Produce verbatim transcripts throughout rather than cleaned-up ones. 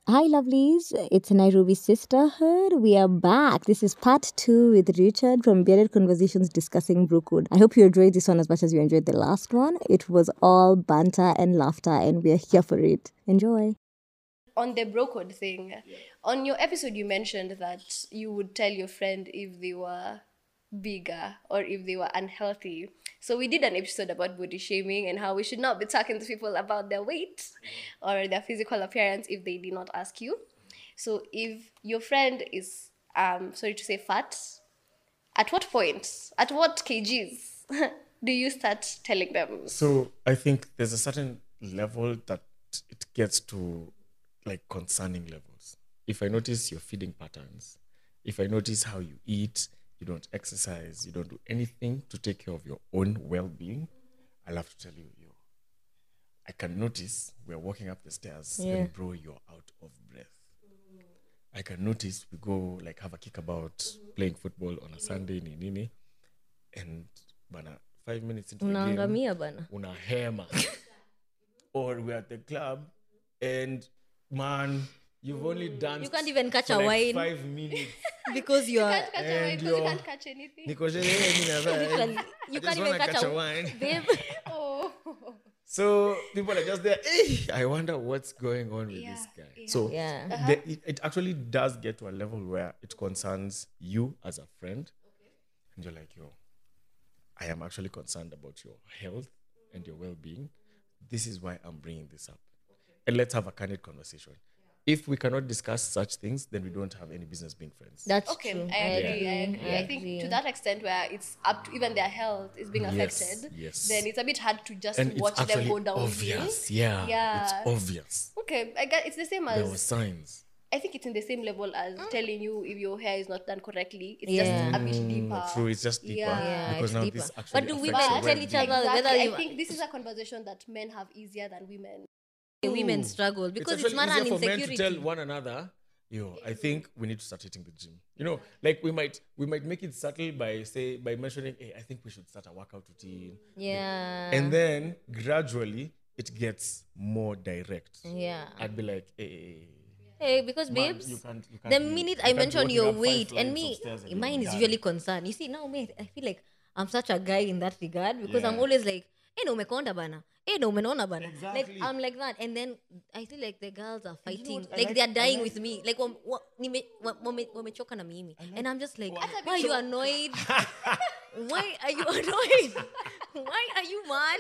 Hi, lovelies. It's Nairobi Sisterhood. We are back. This is part two with Richard from Bearded Conversations discussing Brookwood. I hope you enjoyed this one as much as you enjoyed the last one. It was all banter and laughter, and we are here for it. Enjoy. On the bro code thing, on your episode, you mentioned that you would tell your friend if they were bigger or if they were unhealthy. So we did an episode about body shaming and how we should not be talking to people about their weight or their physical appearance if they did not ask you. So if your friend is, um, sorry to say, fat, at what point, at what kgs do you start telling them? So I think there's a certain level that it gets to like concerning levels. If I notice your feeding patterns, if I notice how you eat, you don't exercise, you don't do anything to take care of your own well-being, I'll have to tell you, yo, I can notice we're walking up the stairs Yeah. and bro, you're out of breath. I can notice we go like have a kick about playing football on a Sunday, ni nini, and bana, five minutes into the game, Unaangamia bana. una hema. Or we're at the club and man, you've only danced You can't even catch for a like wine. five minutes. Because you are. Can't catch a wine And because you you're- can't catch anything. Niko sherehe, mimi nadhani. Literally, I you just can't even wanna catch, catch a a wine. Babe. Oh. So people are just there. "Eh, I wonder what's going on with Yeah, this guy. yeah. So Yeah. the- it, it actually does get to a level where it concerns you as a friend. And you're like, yo, I am actually concerned about your health and your well-being. This is why I'm bringing this up. And let's have a candid conversation. If we cannot discuss such things, then we don't have any business being friends. That's Okay, true. I agree. I agree. I, think to that extent where it's up to even their health is being Yes, affected, yes. then it's a bit hard to just And it's watch them actually go downhill. obvious. Yeah, Yeah. it's obvious. Okay, I get it's the same There were as signs. I think it's in the same level as telling you if your hair is not done correctly. It's Yeah. just a bit deeper. True, it's just deeper. Yeah. Yeah, because it's now deeper. this actually But do affects women your tell well-being. each other Exactly. whether I you- think this is a conversation that men have easier than women. Women struggle because it's, actually not an easier for men insecurity. to tell one another, yo, I think we need to start hitting the gym. You know, like we might we might make it subtle by say by mentioning, hey, I think we should start a workout routine. Yeah. And then gradually it gets more direct. yeah. I'd be like, hey, Hey, because man, babes, you can't, you can't the be- minute you I can't be mention walking your up five weight and flights me, of stairs and mine you're is done. usually concerned. You see, now me, I feel like I'm such a guy in that regard because I'm Yeah. always like, hey, no, umekonda bana. Hey, no, umenona bana. Like, Exactly. I'm like that. And then I feel like the girls are fighting. what? I Like, like- they're I dying like- with me. Like, wam- wa- nime- wa- wame- wamechoka na mimi. And I'm just like, That's a bit why are you shock. annoyed? Why are you annoyed? Why are you mad?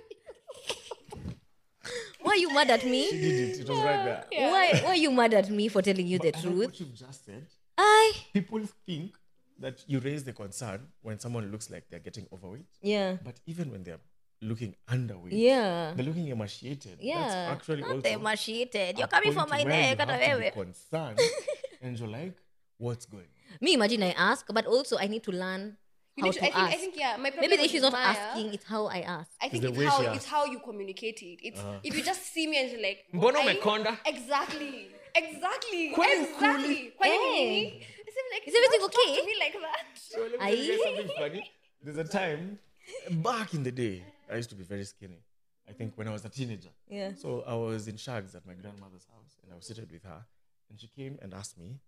Why are you mad at me? She did it. It was right there. Why, why are you mad at me for telling you the I like truth? what you've just said. I, People think that you raise the concern when someone looks like they're getting overweight, yeah. but even when they're looking underweight, Yeah. they're looking emaciated. Yeah. That's actually Not also emaciated. You're a coming for point my where neck. you hata have to be wewe. concerned, and you're like, what's going on? Me, imagine I ask, but also I need to learn You how need to, to I think ask. I think yeah, my problem Maybe the with issue is not Maya, asking, it's how I ask. I think the it's way how she it's asks. how you communicate it. It's if you just see me and you're like, Mbona "I-" umekonda? Exactly. Exactly. Kwani exactly. Kwani Hey. nini? It seems like Is everything don't talk okay? to me like that. So let me tell you guys Aye. something funny. There's a time back in the day, I used to be very skinny. I think when I was a teenager. Yeah. So I was in Shags at my grandmother's house, and I was seated with her, and she came and asked me,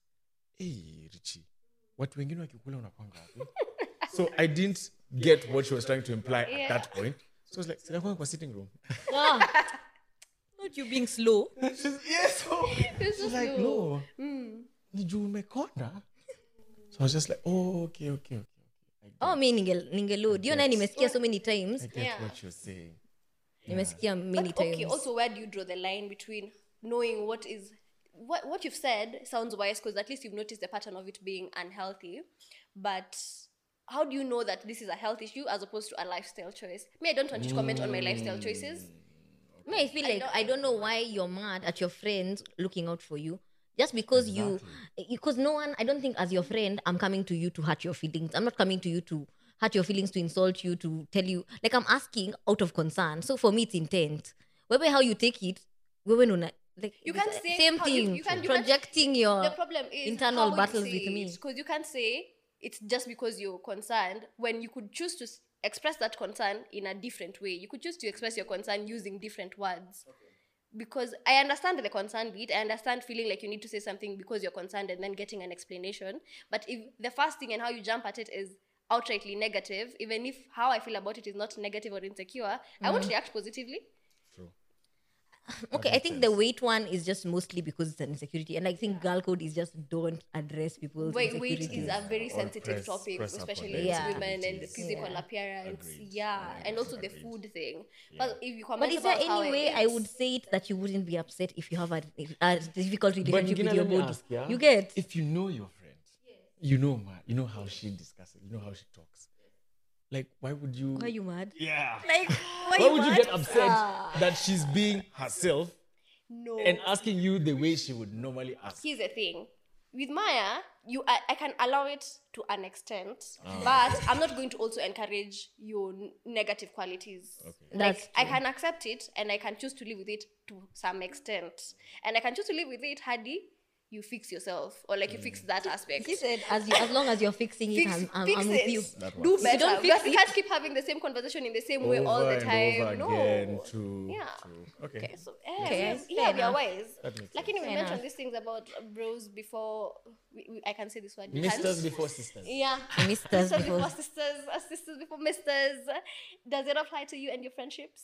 "Hey, Richie, watu wengine wakikula unakwanga wapi?" So I didn't get what she was trying to imply Yeah. at that point. So I was like, "Sinakwanga kwa sitting room." Ah. Not you being slow. She's, yes. So This she's is like, slow. "No, ni juu umekonda." So I was just like, "Oh, okay, okay, okay." I get, Oh, me ninge, ningeload. You know, Yes. nimesikia so many times. I get Yeah. what you're saying. Nimesikia many But times. okay, also where do you draw the line between knowing what is what what you've said sounds wise because at least you've noticed the pattern of it being unhealthy, but how do you know that this is a health issue as opposed to a lifestyle choice? Me, I don't want you to comment on my lifestyle choices. Me, I feel like I don't know why you're mad at your friends looking out for you. Just because you, because no one, I don't think as your friend, I'm coming to you to hurt your feelings. I'm not coming to you to hurt your feelings, to insult you, to tell you. Like, I'm asking out of concern. So for me, it's intent. Whether how you take it, wewe nuna- like You can't it's the say same how you- thing. you can't- you can't- projecting your The problem is internal how battles you with say me. because you can't say it's just because you're concerned when you could choose to s- express that concern in a different way. You could choose to express your concern using different words. because I understand the concern bit. I understand feeling like you need to say something because you're concerned and then getting an explanation. But if the first thing and how you jump at it is outrightly negative, even if how I feel about it is not negative or insecure, I won't react positively. True. Okay, I makes think the weight one is just mostly because it's an insecurity, and I think girl code is just don't address people's Wait, weight insecurities. is a very Or sensitive press- topic, press up on especially their with Yeah. women and insecurities. physical Yeah. appearance. Agreed. Yeah, Yeah, and also the agreed. food thing. But if you comment But is there about how any way I eat- would say it that you wouldn't be upset if you have a, a difficult But relationship Gina, with your let me body? ask, yeah? You get? If you know your friend, you know ma, you know how she discusses, you know how she talks. Like, why would you? Why are you mad? Yeah. Like, why, Why would you mad? get upset that she's being herself no. and asking you the way she would normally ask? Here's the thing. With Maya, you I, I can allow it to an extent, Ah. but I'm not going to also encourage your n- negative qualities. Okay. That's Like I can accept it and I can choose to live with it to some extent. And I can choose to live with it, Hadi, you fix yourself. Or like you fix that aspect. He said, as you, as long as you're fixing it, Fix, I'm, I'm, fix I'm it. with you. That Do works. better. don't fix Because we it- can't keep having the same conversation in the same way all the and time. over no. again. True. Yeah. True. Okay. So, eh, Okay, we- fair yeah, we are enough. wise. That makes Like, sense. we Fair mentioned enough. these things about bros before. We, we, I can say this word. we Misters can't. before sisters. Yeah. Misters Sisters before- before sisters, uh, sisters before misters. Does it apply to you and your friendships?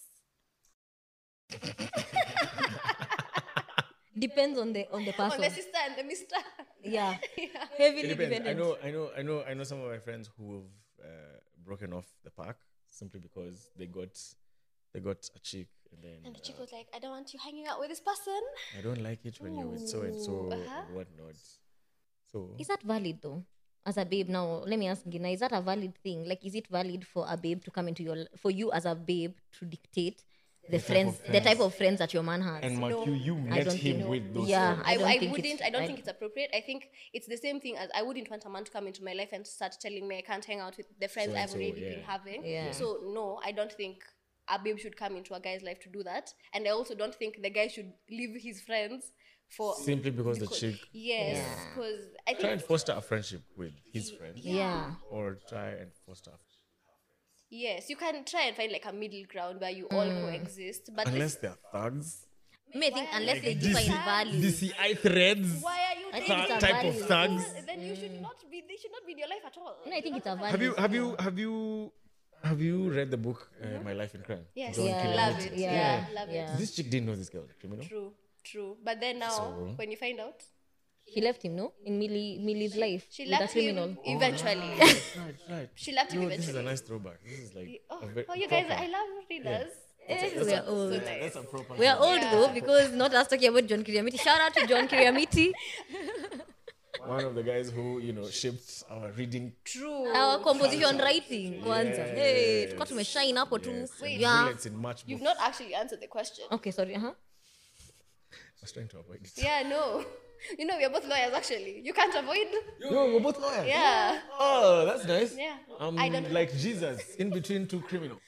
Depends on the on the On person. the sister and the mister. Yeah. Yeah. Heavily It depends. I dependent. know, I know, I know, I know some of my friends who have uh, broken off the pack simply because they got they got a chick and then And the chick uh, was like, I don't want you hanging out with this person. I don't like it when you're with so and so Ooh, uh-huh. and whatnot. So Is that valid though? As a babe, now let me ask Gina, is that a valid thing? Like, is it valid for a babe to come into your, for you as a babe to dictate the, type friends, of the friends. type of friends that your man has? and Mark, No. you you I met don't him think- with those. Yeah. friends. I, I don't I think wouldn't. it's- I don't I- think it's appropriate. I think it's the same thing as I wouldn't want a man to come into my life and start telling me I can't hang out with the friends So and I've so, already yeah. been having. Yeah. So no, I don't think a babe should come into a guy's life to do that. And I also don't think the guy should leave his friends for Simply because the because- chick Yes, Yeah. because I try and think foster a friendship with his friends, Yeah. or try and foster. yes, you can try and find like a middle ground where you all Mm. coexist. But Unless this, they're thugs, Me, I think unless they D define C, value. D C I threads, why are you I think dating it's a type of value. thugs. Then you should not be. They should not be in your life at all. No, I think it's a value. Have you have you have you have you read the book uh, My Life in Crime? Yes, John Yeah. love Kiriamiti? it. Yeah. Yeah, love Yeah. it. This chick didn't know this girl, criminal. True, true. But then now, So- when you find out, She left him, no? In Millie, Millie's life. she with left a criminal. him eventually. Right, right. She left him No, this is a eventually. nice throwback. This is like Oh, a very oh, you guys, proper- I love readers. Eh, So- we are so old. nice. That's a proper. We are old Yeah. though, because not us talking about John Kiriamiti. Shout out to John Kiriamiti. One of the guys who you know shaped our reading. True. Our composition writing. Kwanza. Hey, Yes. tuko tumeshine hapo tu. Yes, and Yeah. bullets in matchbooks. You've not actually answered the question. Okay, sorry. Uh-huh. I was trying to avoid it. Yeah, no. You know, we are both lawyers actually. You can't avoid. Yo, we're both lawyers. Yeah. Oh, that's nice. Yeah. I'm I don't- like Jesus in between two criminals.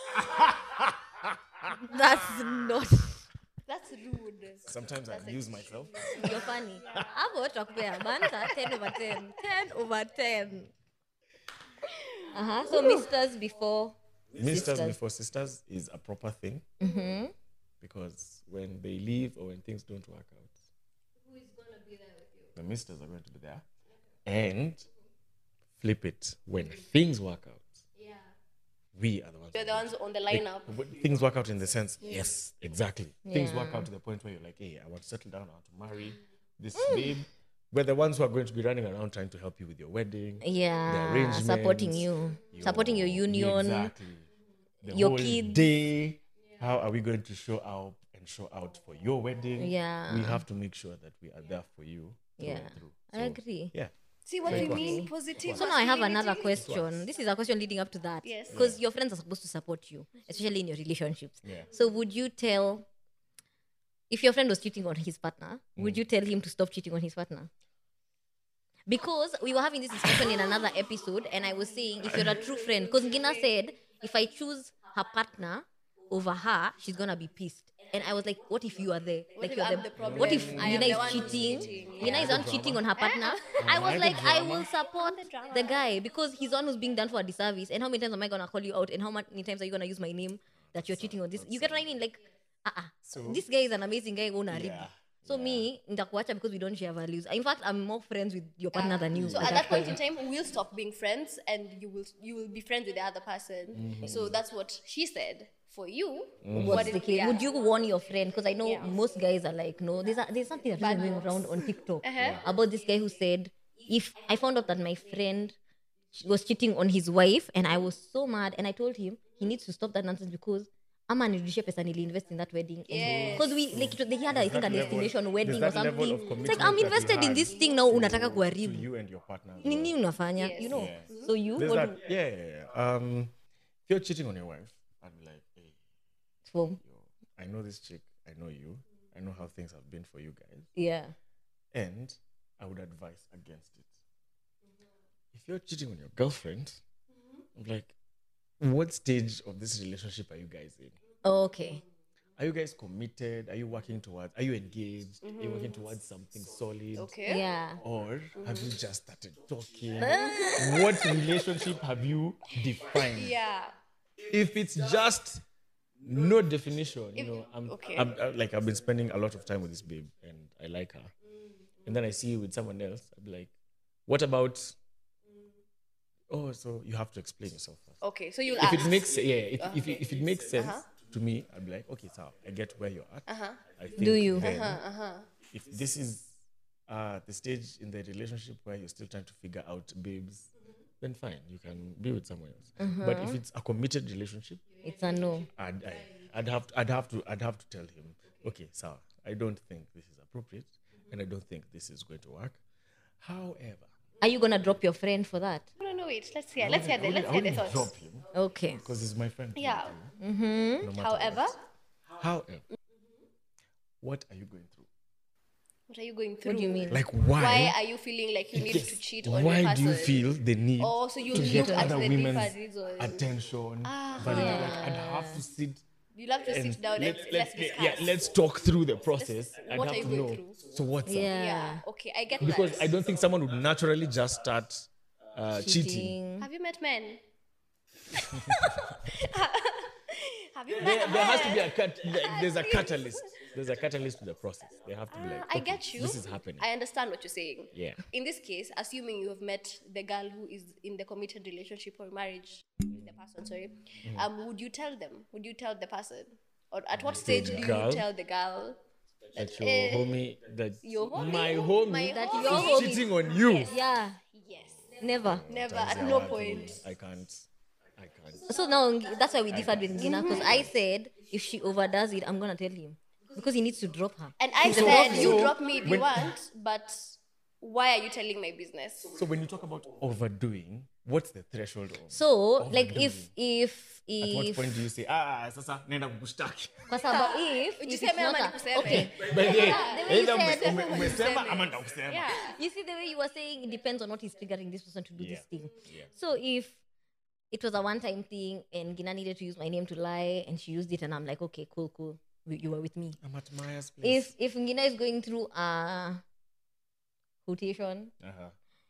That's not. That's rude. Sometimes I use myself. You're funny. Hapo tutakupea banta ten over ten. ten over ten. Uh-huh. So misters before Misters sisters. before sisters is a proper thing. Because when they leave or when things don't work out, Who is gonna be there with you? the misters are going to be there. And flip it. When things work out, Yeah. we are the ones. You're the ones on the Like, lineup. when things work out in the sense, yes, exactly. Things Yeah. work out to the point where you're like, hey, I want to settle down, I want to marry this babe. We're the ones who are going to be running around trying to help you with your wedding. yeah, arrangements, supporting you, supporting your union. Exactly. The your whole kids. day. How are we going to show up and show out for your wedding? Yeah. We have to make sure that we are there for you. Through Yeah, and through. I So, agree. Yeah. See what Very we good. mean? Positive. So now I have another masculinity? question. This is a question leading up to that. Yes. Because your friends are supposed to support you, especially in your relationships. Yeah. So would you tell, if your friend was cheating on his partner, would you tell him to stop cheating on his partner? Because we were having this discussion in another episode, and I was saying, if you're a true friend, because Gina said, if I choose her partner over her, she's gonna be pissed. And I was like, what if you are there? What like if you're I'm the, the problem? what if I am Gina the is one who's cheating? cheating. Gina is on cheating on her partner. I was like like, the I drama. will support the drama. the guy because he's the one who's being done for a disservice. And how many times am I gonna call you out? And how many times are you gonna use my name that you're cheating on this? You get what I mean? Like, uh-uh. So- This guy is an amazing guy. Una Yeah, So me, ndakuacha because we don't share values. In fact, I'm more friends with your partner than you. So at that point in time, we'll stop being friends, and you will you will be friends with the other person. Mm-hmm. So that's what she said. For you, Mm. What's what the is case? yeah. Would you warn your friend? Because I know Yeah. most guys are like, no, there's a, there's something that's Bad going notes. around on TikTok Uh-huh. about this guy who said, if I found out that my friend was cheating on his wife, and I was so mad, and I told him he needs to stop that nonsense because ama nirudishe pesa niliinvest in that wedding. Yes. Because we like it- they had I think a that level- destination wedding or there's that level something. of It's like commitment I'm that you invested in had this thing now. to- Unataka to kuharibu. you and your partner. as Nini well. unafanya? Yes. You know. Yeah. So you There's what that, yeah, yeah, yeah. Um, if you're cheating on your wife, I'd be like, hey, so, yo, I know this chick, I know you, I know how things have been for you guys, yeah. and I would advise against it. If you're cheating on your girlfriend, I'm like, what stage of this relationship are you guys in? Okay. Are you guys committed? Are you working towards? Are you engaged? Are you working towards something solid? Okay. Yeah. Or have you just started talking? What relationship have you defined? Yeah. If it's just no definition, you know, I'm, okay. I'm, I'm like I've been spending a lot of time with this babe, and I like her, and then I see you with someone else. I'm like, what about? Oh, so you have to explain yourself first. Okay. So you'll If ask. it makes yeah, if, if, it, if it makes sense Uh-huh. to me, I'm like, okay, so I get where you're at. Uh-huh. I think Do you? then Uh-huh. if this is uh, the stage in the relationship where you're still trying to figure out babes, then fine, you can be with someone else. But if it's a committed relationship, It's a no. I'd, I, I'd have to, I'd have to, I'd have to tell him, okay, sir, I don't think this is appropriate, and I don't think this is going to work. However, Are you gonna drop your friend for that? No, no, no, wait. Let's hear. Let's hear the. Let's I hear the wouldn't thoughts. drop him Okay. because he's my friend. Yeah. No matter However, what. However, what are you going through? what are you going through? What do you mean? Like, why? Why are you feeling like you need Yes. to cheat on Why your person? do you feel the need Oh, so you to look get at other the women's different reasons. attention? Ah. validation? Like, I'd have to sit You'll have to and sit down let's, and let's, let's discuss. yeah, let's talk through the process. I'd what have are you to going know. through? So what's up? Yeah. Yeah. Okay, I get Because that. I don't think someone would naturally just start uh, cheating. Cheating. Have you met men? Have you met There, men? there has to be a cut. Like, there's a catalyst. There's a catalyst to the process. They have to be like, Ah, I okay, get you. This is happening. I understand what you're saying. Yeah. In this case, assuming you have met the girl who is in the committed relationship or marriage with the person, sorry, Mm. um, would you tell them? Would you tell the person? Or at what stage do girl? you tell the girl? That your Eh, homie, that your homie? my homie, My That homie. your is homie. cheating on you. Yeah. Yes. Never. Never. Tanzania, At no watu, point. I can't. I can't. So now Ngi- that's why we differed with Ngina because I said if she overdoes it, I'm gonna tell him because he needs to drop her. And I He's a said, problem. you So, drop me if you when- want, but why are you telling my business? So when you talk about overdoing, what's the threshold of? So like if if At what if point do you say, ah, sasa nenda kukushtaki? kwa sababu if if it's Ujiseme ama not a, nikuseme. okay. But yeah, Yeah, the way you either said- ume- ume- umesema Useme. ama nitakusema. Yeah. You see the way you were saying it depends on what is triggering this person to do Yeah. this thing. Yeah. So if it was a one-time thing and Gina needed to use my name to lie and she used it and I'm like, okay, cool, cool, We- you were with me. I'm at Maya's place. If if Gina is going through a quotation Uh-huh.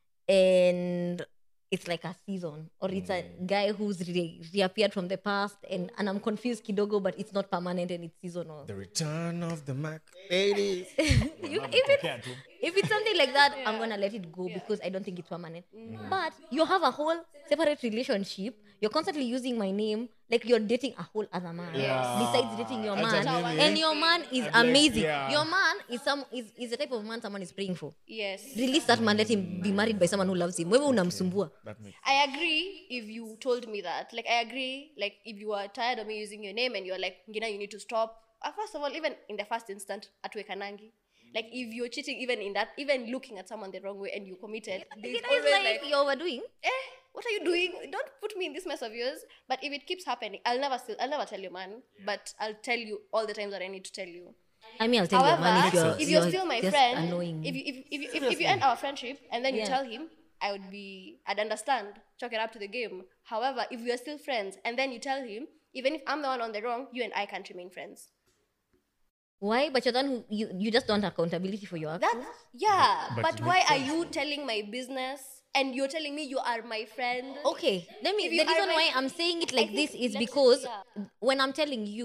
and it's like a season or it's a Mm. guy who's re- reappeared from the past and, and I'm confused kidogo but it's not permanent and it's seasonal. The return of the Mac ladies. You, if, it's, if it's something like that, I'm gonna let it go because I don't think it's permanent. But you have a whole separate relationship. You're constantly using my name like you're dating a whole other man Yeah. besides dating your man, Actually, and your man is I'm like, amazing. yeah. Your man is some is, is the type of man someone is praying for. Yes. Release that man, let him be married by someone who loves him. Wewe unamsumbua. That makes I agree if you told me that. Like, I agree, like, if you are tired of me using your name and you're like, Gina, you need to stop. Uh, first of all, even in the first instant, atuekanangi. Like, if you're cheating, even in that, even looking at someone the wrong way and you committed, there's Gina is always like, like, you're overdoing. eh, what are you doing? Don't put me in this mess of yours. But if it keeps happening, I'll never still, I'll never tell you, man. But I'll tell you all the times that I need to tell you. I mean, I'll tell However, you, man, if you're, if you're still my just friend, annoying me. if you, if, if, if, if, if you end our friendship and then you Yeah. tell him, I would be, I'd understand, chalk it up to the game. However, if we are still friends and then you tell him, even if I'm the one on the wrong, you and I can't remain friends. Why? But you're the one who you, you just don't have accountability for your actions. That's, yeah, But but, it why makes are sense. you telling my business and you're telling me you are my friend? Okay, let me. If The you reason are why my- I'm saying it I like think this is let's- because yeah. when I'm telling you,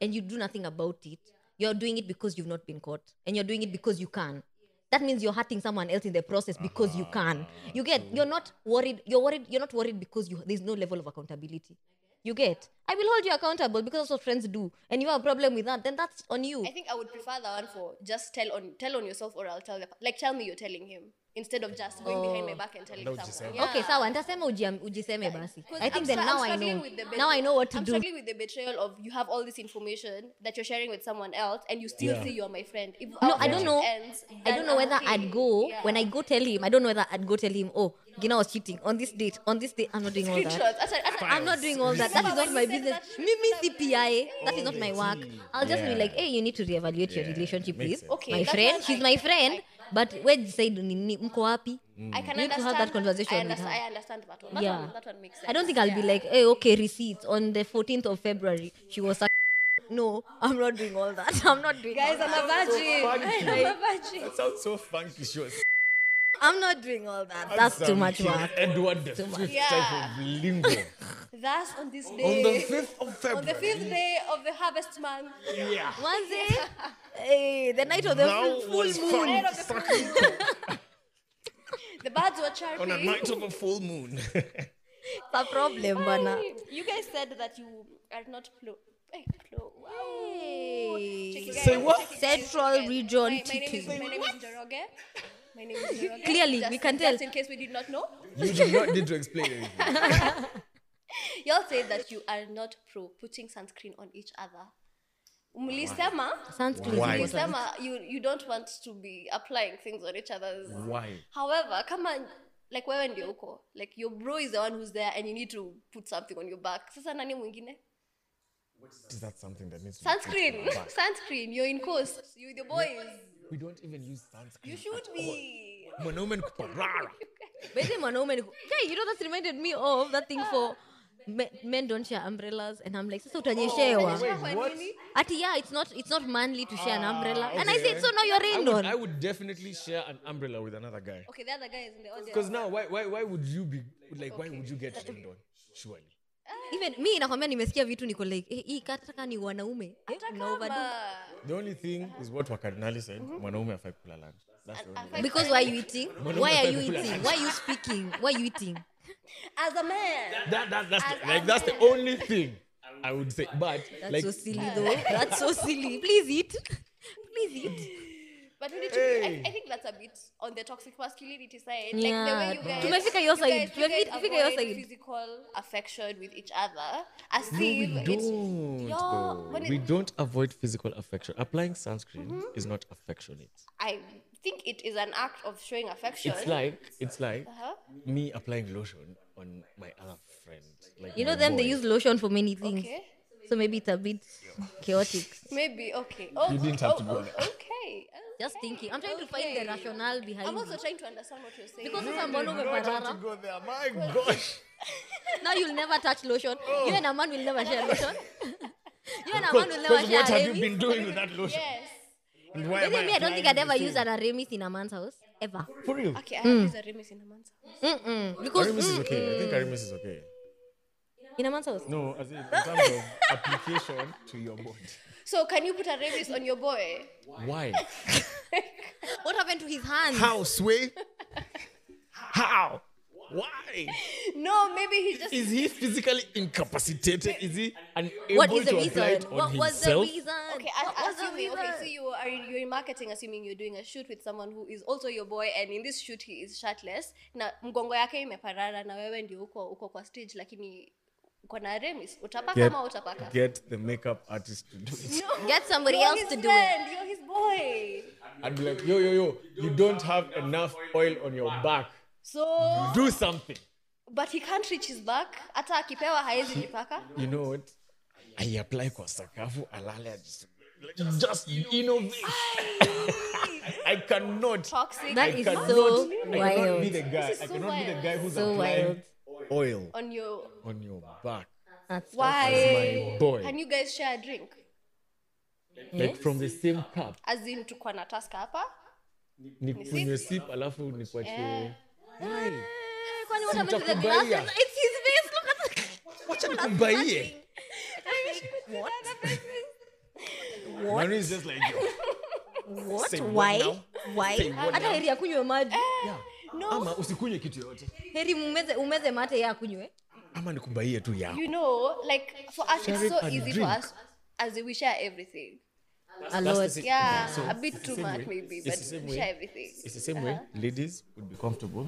and you do nothing about it, you're doing it because you've not been caught, and you're doing it because you can. That means you're hurting someone else in the process because you can. You get, you're not worried, you're worried, you're not worried because you there's no level of accountability. You get, I will hold you accountable because that's what friends do. And you have a problem with that, then that's on you. I think I would prefer the one for just tell on tell on yourself, or I'll tell the, like tell me you're telling him instead of just going behind my back and telling That would you someone. say? Yeah. Okay, sawa, nitasema uji- ujiseme basi. 'Cause I think I'm then stru- now I'm I struggling know. with the bet- Now I know what to I'm do. struggling with the betrayal of you have all this information that you're sharing with someone else and you still Yeah. say you're my friend. If No, our I don't friendship know. ends, I then don't know I'm whether okay. I'd go Yeah. when I go tell him. I don't know whether I'd go tell him, oh, Gina was cheating on this date, on this date. I'm not doing all Screenshots. that. Ata- ata- I'm not doing all that. That is not my business. Mimi C P I. That is not my work. I'll just be Yeah. like, hey, you need to reevaluate your Yeah, relationship, makes please. sense. Okay, My that friend, one she's I- my friend. I- But when you say nini, mko wapi? I can You need to understand have that conversation I with understand, her. I understand that one. That Yeah. one. That one makes sense. I don't think I'll be like, hey, okay, receipts on the fourteenth of February. She was. No, I'm not doing all that. I'm not doing. Guys, all I'm that. a virgin. funky. I'm a virgin. That sounds so funky. Sure. I'm not doing all that. That's too much work. Edward the fifth Yeah. type of lingo. That's on this day. On the fifth of On February. the fifth day of the harvest month. Yeah. Was it? Hey, the night of the Now full, was full moon. Night of the found full sucking The birds were chirping. on a night of a full moon. It's a problem, bana. You guys said that you are not plo. Hey, plo. Wow. Hey. Check it, guys. Say what? Check it, guys. Central Check it, guys. Region My, my name is Chicken. my name is Njoroge. My name is Njoroge. Clearly, just, we can tell. Just in case we did not know. You do not need to explain anything. Y'all say that you are not pro putting sunscreen on each other. Mlisema, Sunscreen Why? is important. mlisema you, you don't want to be applying things on each other's. Why? However, come on, like wewe ndio uko. Like your bro is the one who's there and you need to put something on your back. Sasa nani mwingine? Is that something that needs to be put Sunscreen. on our back? Sunscreen. You're in coast. You with your boys. We don't even use sunscreen. You should be. Mwanaume ni kuparara. But then mwanaume ni ku- Hey, you know that's reminded me of that thing for men, men don't share umbrellas, and I'm like, sasa utanyeshewa. Wait, what? Ati yeah, it's not it's not manly to share an umbrella. And I Okay. said, so now you're I rained would, on. I would definitely share an umbrella with another guy. Okay, the other guy is in the audience. Because now, why, why, why would you be like? Why would you get rained on? Surely. Even me nakwambia nimesikia vitu niko like, eh, hii kataka ni wanaume. Eh, una overdo. Kama- The only thing is what Wakardinali said. Mwanaume afai kula lunch. That's the only thing. Because why are you eating? Why are you eating? Why are you speaking? Why are you eating? As a man. That, that, that's the, As- like as that's the men. only thing I would say. But That's like, so silly though. That's so silly. Please eat. Please eat. But we need to be, Hey. I, I think that's a bit on the toxic masculinity side. Yeah. Like the way you guys, Tumefika your you side. guys, you guys Tumefika your avoid side. physical affection with each other as no, if we it's don't. Yo, though. when it- We don't avoid physical affection. Applying sunscreen is not affectionate. I think it is an act of showing affection. It's like it's like Uh-huh. me applying lotion on my other friend. Like You know my them, they boy. use lotion for many things. Okay. So maybe it's a bit chaotic. Maybe okay. Oh, You didn't have oh, to go oh, there. Okay. Just thinking. I'm trying to find the Okay. rationale behind I'm also it. trying to understand what you're saying. Because sasa mbona You don't have to umeparara? go there. My gosh. Now you'll never touch lotion. You and a man will never share lotion. You and a man Because will never share what have you Remis. been doing with that lotion? Yes. And why am Maybe me, I don't think applying I'd ever the used same? an Remis in a man's house. Ever. For real. Okay, I have used a Remis in a man's house. Mm-mm. Because Aramis is mm, okay. I think Aramis is okay. in a man's house. No, as in, in terms of application to your body. So can you put a Remis on your boy? Why? What happened to his hands? How, Sway? How? Why? No, maybe he just Is he physically incapacitated? Is he unable What is the to apply it reason? on What was the himself? reason? Okay, What I, was the assuming, okay, reason? so you are you're in marketing, assuming you're doing a shoot with someone who is also your boy, and in this shoot he is shirtless. Na mgongo yake imeparara na wewe ndio uko uko kwa stage, lakini uko na Remis, utapaka Get, ama utapaka? get the makeup artist to do it. No, Get somebody you're else his to do friend, You're his boy. I'd be like, yo, yo, yo, you don't have enough oil on your back. So, Do something. but he can't reach his back. Hata akipewa haezi jipaka. You know what? I apply kwa sakafu, alale, just, just innovate. I cannot. Toxic. That I is cannot, so I cannot wild. be the guy. This is I so cannot be the wild. guy who's So applying wild. oil On your on your back. That's why? my boy. Can you guys share a drink? Like from the same cup. As in tuko na taska hapa? Nikunywe sip alafu nikuachie. Why? Eh, kwani what happened to the Sitakubaiya. glasses? It's his face. Look at that. Wacha nikubaie. What? Manu is just like, yo, What? Say what Why? now? Why? Say what Hata heri akunywe maji. yeah. Ama usikunywe kitu yote. Heri umeze umeze mate ya akunywe. Ama nikubaie tu yako. You know, like for us, Sharing it's so a easy drink. for us as we share everything. A That's the lot. same- Yeah, so a bit it's the too same much way. maybe, It's but the same we way. share everything. It's the same way. Ladies would be comfortable.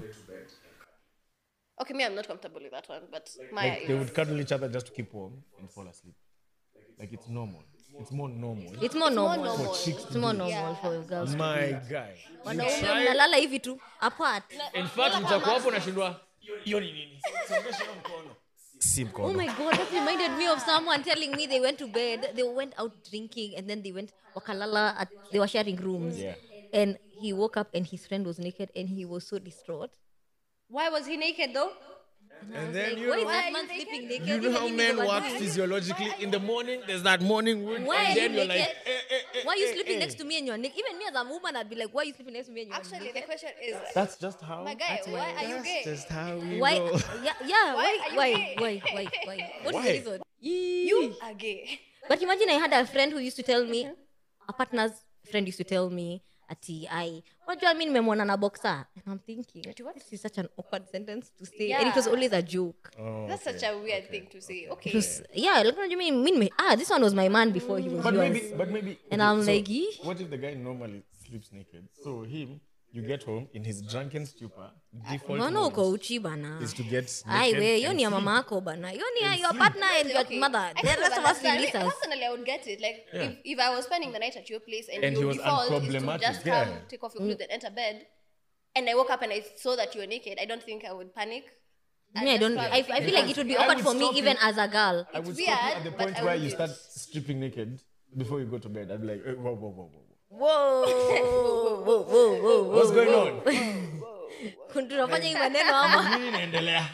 Okay, me, I'm not comfortable with that one, but Maya Like is. they would cuddle each other just to keep warm and fall asleep. Like it's normal. It's more normal. It's more normal. normal. It's more normal Yeah. for girls. My guy. Wanaume mnalala hivi tu apart. In fact, mtakuwa hapo nashindwa. Hiyo ni nini? Songesha hiyo mkono. Si mkono. Oh my god, that reminded me of someone telling me they went to bed, they went out drinking, and then they went wakalala. At, they were sharing rooms, Yeah. and he woke up and his friend was naked, and he was so distraught. Why was he naked though? And then Like, you why is know, that Why man are you sleeping naked? naked? you know Even how if men he's work overdoing it? physiologically. In the morning, there's that morning wood, Why are and then you you're like, naked? eh, eh, eh, Why are you eh, sleeping eh. next to me and you're naked? Even me as a woman, I'd be like, why are you sleeping next to me and you're Actually, naked? the question is, That's just how. my guy, why are you gay? That's just how we Why? roll. Yeah, yeah. Why Why? are you Why? gay? Why? Why? Why? What's Why? the reason? You are gay. But imagine I had a friend who used to tell me, a partner's friend used to tell me, ati I, wajua mimi nimemwona na boxer. And I'm thinking, this is such an awkward sentence to say. And it was Yeah. always a joke. Oh, That's okay. such a weird thing to say. Okay. It was, yeah, like what do you mean? mean me- Ah, this one was my man before he was But yours. maybe, but maybe. And okay, I'm so like, "Eesh." what if the guy normally sleeps naked? So him, you get home in his drunken stupor. Default Mbona mode uko uchi bana? is to get Ai naked we, hiyo and ni ya sleep. mama yako bana. Hiyo ni ya your partner and your Okay. mother. I The kind of rest of us will understand. listen. Personally, I would get it. Like, Yeah. if, if I was spending the night at your place and, And he your was default is to unproblematic, just yeah. come, take off your clothes and enter bed, and I woke up and I saw that you were naked, I don't think I would panic. I'd Me, I just don't. probably I, I think, feel like it would be I awkward would for me stop even you. as a girl. I would It's stop you at weird, the but point I where would you do start it. stripping naked before you go to bed. I'd be like, eh, whoa, whoa, whoa, whoa, whoa. Whoa, whoa, whoa, whoa, What's whoa. going on? Tunafanya hii maneno ama Nini inaendelea?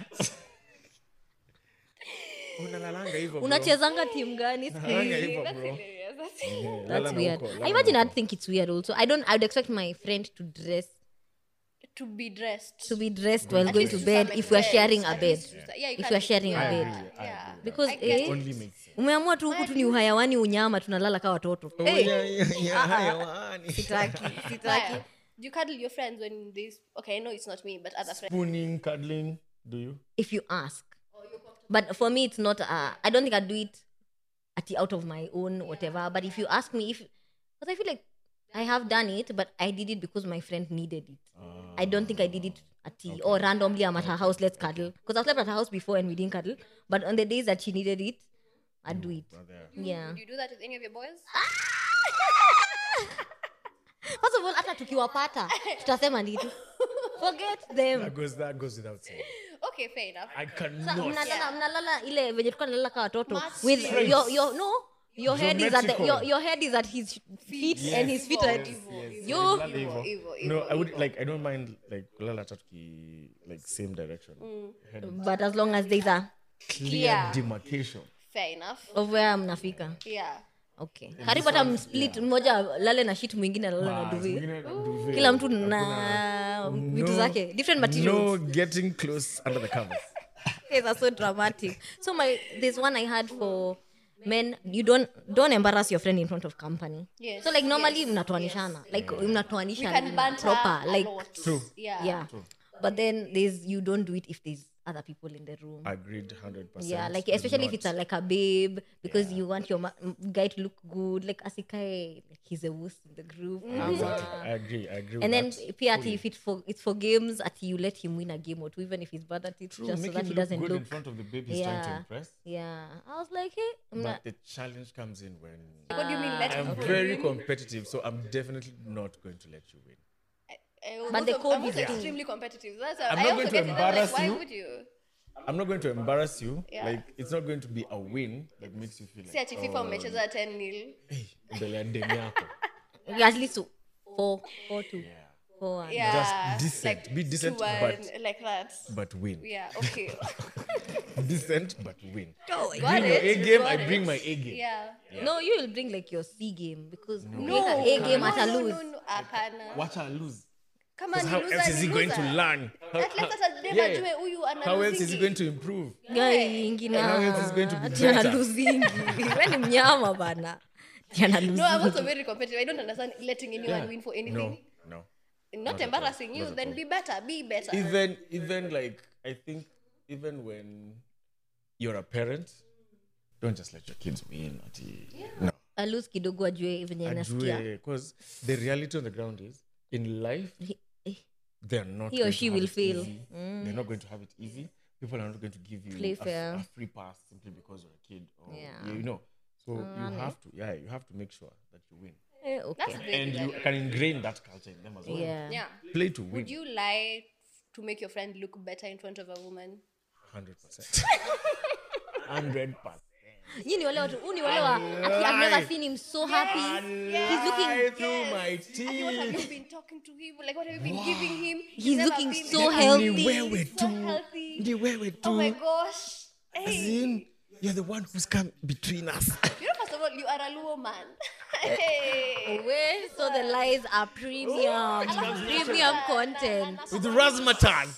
Unalalanga hivyo bro. unachezanga timu gani? Unalalanga hivyo That's bro. hilarious. That's Yeah, lala That's na weird. huko, lala I na imagine huko. I'd think it's weird also. I don't. I'd expect my friend to dress to be dressed. to be dressed while At going least to to bed some if we're extent. sharing a At bed. least to some- yeah, you If can- we're sharing a yeah, bed. yeah. Because I get eh, Only makes sense. umeamua tu huku tu ni uhayawani unyama tunalala kama watoto. Oh, Eh, yeah, yeah, yeah, hayawani. sitaki, sitaki. Maya, do you cuddle your friends when this? Okay, I know it's not me, but other friends. Spooning, cuddling, do you? If you ask. But for me, it's not. Uh, I don't think I'd do it at the out of my own whatever. But if you ask me, if because I feel like I have done it, but I did it because my friend needed it. I don't think I did it at the or randomly. I'm at her house. Let's cuddle. Because I slept at her house before and we didn't cuddle. But on the days that she needed it, I'd do it. Brother. Yeah. Do you do that with any of your boys? First of all, hata tukiwapata tutasema nini? Forget them. That goes, that goes without saying. Okay, fair enough. I Sa- cannot. mnalala mnalala ile venye tulikuwa nalala kama watoto Must with be. your your no your head is at the, Geometrical. your, your head is at his feet Yes, and his feet are at yes, yes. yo Lala hivyo. evil, No, evil, I would evil. like. I don't mind like kulala hata tuki like same direction. Head but as long as there's a clear Yeah. demarcation. Fair enough. of where mnafika Yeah. okay karibu hata msplit mmoja lale na shit mwingine alale na Ah, duvet zingine duvet. kila mtu na Hakuna- vitu no- zake different materials No getting close under the covers. These are so dramatic. So my there's one I had for men. You don't don't embarrass your friend in front of company. Yes, So like normally yes, mnatoanishana like We mnatoanisha can banter proper a like lot. True. Yeah. yeah. But then there's you don't do it if there's other people in the room. Agreed, hundred percent. Yeah, like especially if it's a, like a babe because you want your ma- m- guy to look good. Like asikae, like he's a wuss in the group. Exactly. I agree. I agree. And then with that. P R T if it's for it's for games at you let him win a game or two even if he's bad at it True, just so make that him he look doesn't good look in front of the baby he's trying to Yeah. impress. yeah. I was like, hey, I'm But not, the challenge comes in when What do you mean? Let I'm him very win? competitive, so I'm definitely not going to let you win. I'm But the also- code I'm is also too- extremely competitive. That's I'm I not also going to get it. I'm embarrass like, why you. would you? I'm not going to embarrass you. Yeah. Like it's not going to be a win that makes you feel Si like ati FIFA umecheza ten nil. hey, mbele ya demu yako. at least so four, four, two, Yeah. four, one. Yeah. Just decent. Be decent, two one, but- like that. But win. Yeah. Okay. Decent but win. Got Bring your A it. game, got I it. bring my A game. Yeah. No, you will bring like your C game because No. no, A game no, at a no, lose. no, no. Hapana. Watch her lose. Kama Because ni how loser, else is ni he going to loser. learn? How, At least how- hata dem yeah. ajue huyu ana How else is he losing. going to improve? Guy ingine How else is going to be ati ana better? losingi. Wewe ni mnyama bana. Yana No, I'm lose. also very competitive. I don't understand letting anyone Yeah. win for anything. No, no. Not, Not at all. embarrassing you, Not at then all. be better. Be better. Even even like I think even when you're a parent, don't just let your kids win. Ati, no. Alose kidogo ajue venye inasikia. Because the reality on the ground is in life Eh, they're not He or going she to have will it fail. easy. They're not going to have it easy. People are not going to give you Play a, f- fair. a free pass simply because you're a kid or Yeah. you, you know. So you have to yeah, you have to make sure that you win. eh, okay. That's very And you good. can ingrain that culture in them as well. Yeah. Yeah. Play to win. Would you lie to make your friend look better in front of a woman? Hundred percent. Hundred percent. Nyinyi ni wale watu, huu ni wale wa ati, I've never seen him so happy. He's looking through Yes. my Ati, what have teeth. you been talking to him? Like, what have you been giving him? He's never looking been so happy. healthy. Ni wewe He's so tu. healthy. Ni wewe Oh my tu. gosh. As Hey. in, you're the one who's come between us. You know, first of all, you are a Luo man. Hey. Where? So the lies are premium. Premium content. With Razmatan.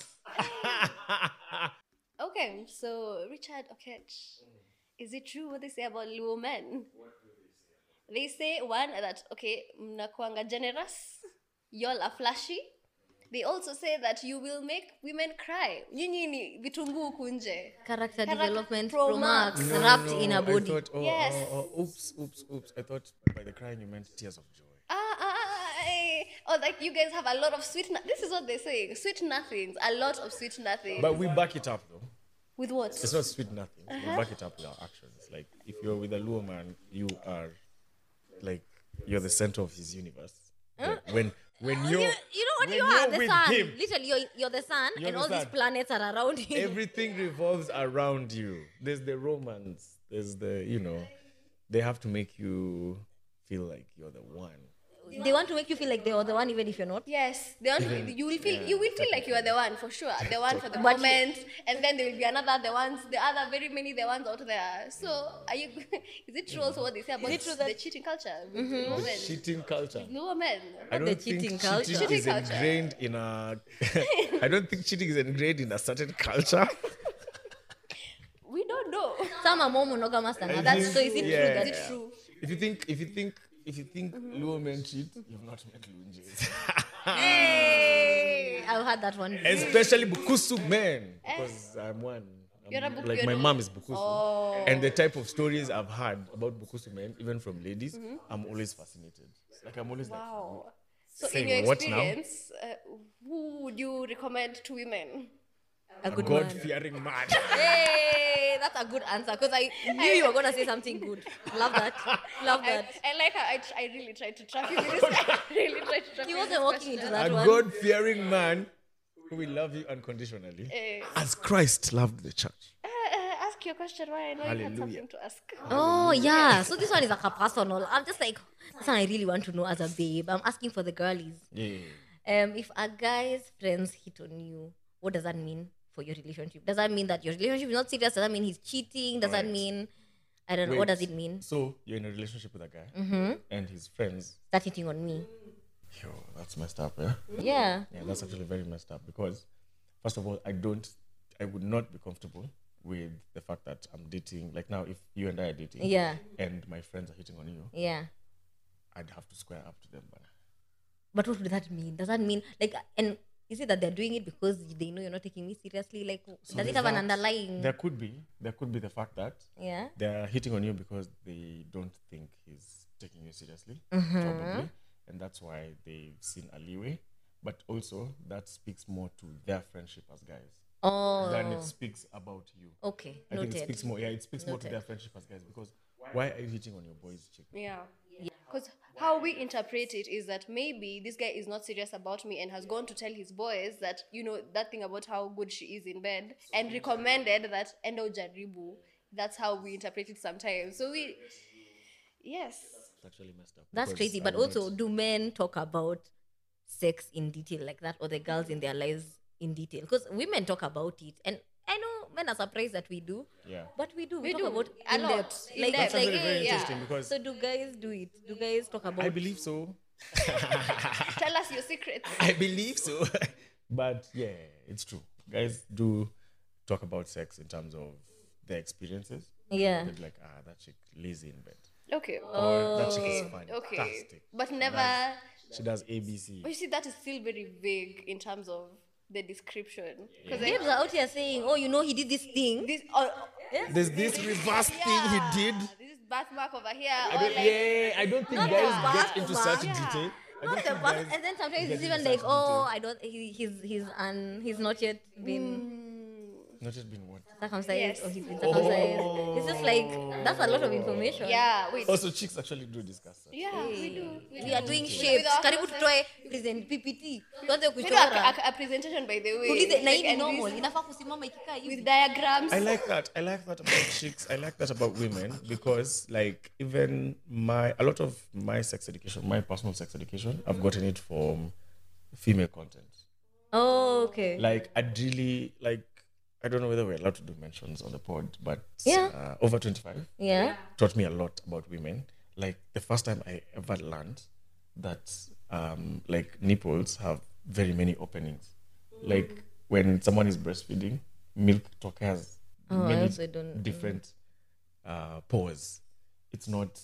Okay, so Richard Okech, is it true what they say about Luo men? They say one that okay, mnakuanga generous, y'all are flashy. They also say that you will make women cry. Nyinyi ni vitunguu kunje. Character Character development pro pro max max. wrapped No, in a I body. thought, oh, Yes. oh, oh, oops, oops, oops. I thought by the crying you meant tears of joy. Ah, ah, ah, eh. Oh, like you guys have a lot of sweet. No- this is what they're saying. Sweet nothings. A lot of sweet nothings. But we back it up though. With what? It's not sweet nothing. We back it up with our actions. Like if you're with a Luo man, you are like you're the center of his universe. Like, when when You, you're you know what when you are? you're The with sun. him, Literally, you're, you're the sun, You're and the all these sun. planets are around you. everything revolves around you. There's the romance. There's the you know, they have to make you feel like you're the one. They want to make you feel like they are the one, even if you're not. Yes, they want to, you will feel you will feel like you are the one for sure, the one for the But you- moment, and then there will be another the ones, the other very many the ones out there. So are you? Is it true also what they say about it true the that- cheating culture with Luo men? Cheating culture. Luo men. I don't the think cheating cheating, culture. is Cheating culture. ingrained in a. I don't think cheating is ingrained in a certain culture. We don't know. Some are more monogamous than I others. think- So is it yeah. true that Is it true? If you think, if you think, if you think Luo men cheat, you've not met Lunjes. Hey, I've had that one. Especially Bukusu men, because I'm one. I'm- You're a Buku- like you're my a- mom is Bukusu, Oh. and the type of stories I've had about Bukusu men, even from ladies, I'm always fascinated. Like I'm always Wow. So Saying in your what now? experience, uh, who would you recommend to women? A like good a man. God-fearing man. Hey, that's a good answer because I knew you were gonna say something good. Love that. Love I, that. I like how I, tr- I really tried to trap you with this. I really tried to trap He you with wasn't this walking into question. that A one. God-fearing man who will love you unconditionally, Eh. as Christ loved the church. Uh, uh, ask your question. Why I know you had Hallelujah. something to ask. Oh yeah. So this one is like a personal. I'm just like this one I really want to know as a babe. I'm asking for the girlies. Yeah. Um, if a guy's friends hit on you, what does that mean for your relationship? Does that mean that your relationship is not serious? Does that mean he's cheating? Does that Alright. mean I don't know. What Wait, does it mean? So you're in a relationship with a guy, Mm-hmm. and his friends. Start hitting on me. Yo, that's messed up, yeah. Yeah. Yeah, that's actually very messed up because, first of all, I don't, I would not be comfortable with the fact that I'm dating. Like now, if you and I are dating, Yeah. and my friends are hitting on you, Yeah. I'd have to square up to them. But But what does that mean? Does that mean like and is it that they're doing it because they know you're not taking me seriously? Like does it there's have an that. underlying There could be, there could be the fact that yeah? they're hitting on you because they don't think he's taking you seriously, Mm-hmm. probably, and that's why they've seen a leeway. But also, that speaks more to their friendship as guys Oh than it speaks about you. okay. I think it Noted. speaks more. Yeah, it speaks more to Noted. their friendship as guys because why are you hitting on your boy's chick? Yeah. Because how we interpret it is that maybe this guy is not serious about me and has gone to tell his boys that, you know, that thing about how good she is in bed and recommended that endo jaribu. That's how we interpret it sometimes. So we, yes. It's actually messed up. That's because crazy. I But would also, not- do men talk about sex in detail like that, or the girls in their lives in detail? Because women talk about it, and I know men are surprised that we do. Yeah. But we do. We, We talk do. about A in lot. depth. In Like, depth. like, That's actually very yeah. interesting because so do guys do it? Do guys talk about? I believe so. Tell us your secrets. I believe so. But yeah, it's true. Guys do talk about sex in terms of their experiences. Yeah. They're like, ah, that chick lazy in bed. Okay. Or that chick is Okay. fantastic. But never. She does A B C. But you see, that is still very vague in terms of the description. Because Babes are out here saying, oh, you know, he did this thing. this, or, There's this reverse yeah, thing he did. This is birthmark over here. I or don't, like, yeah, I don't think Not guys the get into back such one. detail. I Not don't the think bus, guys and then sometimes get it's into even such like, oh, detail. I don't. He, he's he's un, he's not yet been Not just been what? circumcised, Yes. or he's been circumcised. It's just like that's a lot of information. Yeah, wait. Also, chicks actually do discuss that. Yeah, we do. We, We are do. doing With shapes. our Karibu process. tutoe present P P T. Tuanze We do a, kuchora. a, a presentation, by the way. Tulize na hii like, ni and normal. this- Inafaa kusimama ikikaa hivi. with diagrams. I like that. I like that about chicks. I like that about women because, like, even my a lot of my sex education, my personal sex education, I've gotten it from female content. Oh, okay. Like, I'd really like. I don't know whether we're allowed to do mentions on the pod, but Yeah. uh, over twenty-five Yeah. taught me a lot about women. Like the first time I ever learned that um, like nipples have very many openings. Like when someone is breastfeeding, milk talk has Oh, I many also don't- different uh, pores. It's not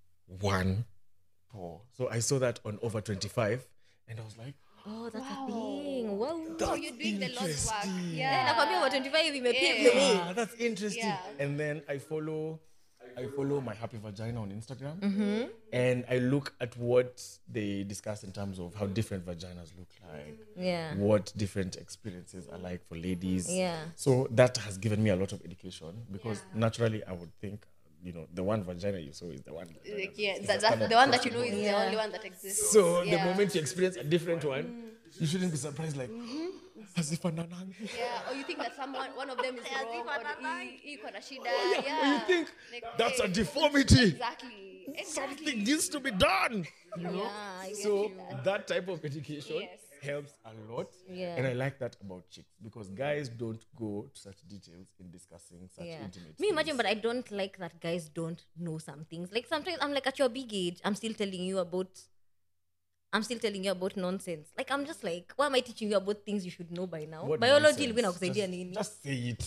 one pore. So I saw that on over twenty-five, and I was like, Oh, that's a thing. Wow. Oh, you're doing the Lord's work. interesting. Yeah, nakwambia Yeah. over twenty-five imepave the way. ah, that's interesting. Yeah. And then I follow, I follow my happy vagina on Instagram, Mm-hmm. and I look at what they discuss in terms of how different vaginas look like, Yeah. what different experiences are like for ladies. Yeah. So that has given me a lot of education because naturally I would think, you know, the one vagina you saw is the one. That, Like, yeah, is that, a that's standard the one that you across know the is board. the Yeah. only one that exists. So Yeah. the moment you experience a different one, you shouldn't be surprised, like, as if an anang. Yeah, or you think that someone, one of them is As wrong, if or another- he, he got a shida. Yeah, Yeah, or you think Like, that's a okay. deformity. Exactly. Exactly. Something needs to be done. You know? Yeah, I get so you. that type of education Yes. helps a lot. Yeah. And I like that about chicks because guys don't go to such details in discussing such Yeah. intimate Me imagine, things. but I don't like that guys don't know some things. Like sometimes I'm like at your big age, I'm still telling you about I'm still telling you about nonsense. Like I'm just like, why am I teaching you about things you should know by now? What Biology nonsense? ilikuwa inakusaidia Just- nini? Just say it.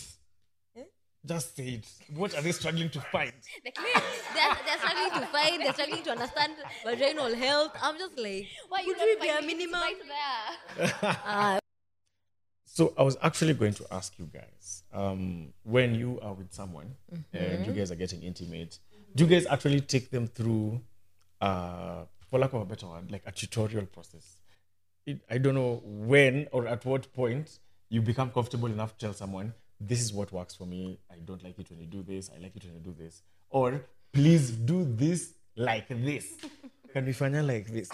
Just say it. What are they struggling to find? Like, man, they're, they're struggling to find, they're struggling to understand vaginal health. I'm just like, why you could not we be a finding it minimum? right there? So I was actually going to ask you guys, um, when you are with someone and you guys are getting intimate, do you guys actually take them through, uh, for lack of a better word, like a tutorial process? It, I don't know when or at what point you become comfortable enough to tell someone, this is what works for me. I don't like it when you do this. I like it when you do this. Or please do this like this. Can we fanya like this?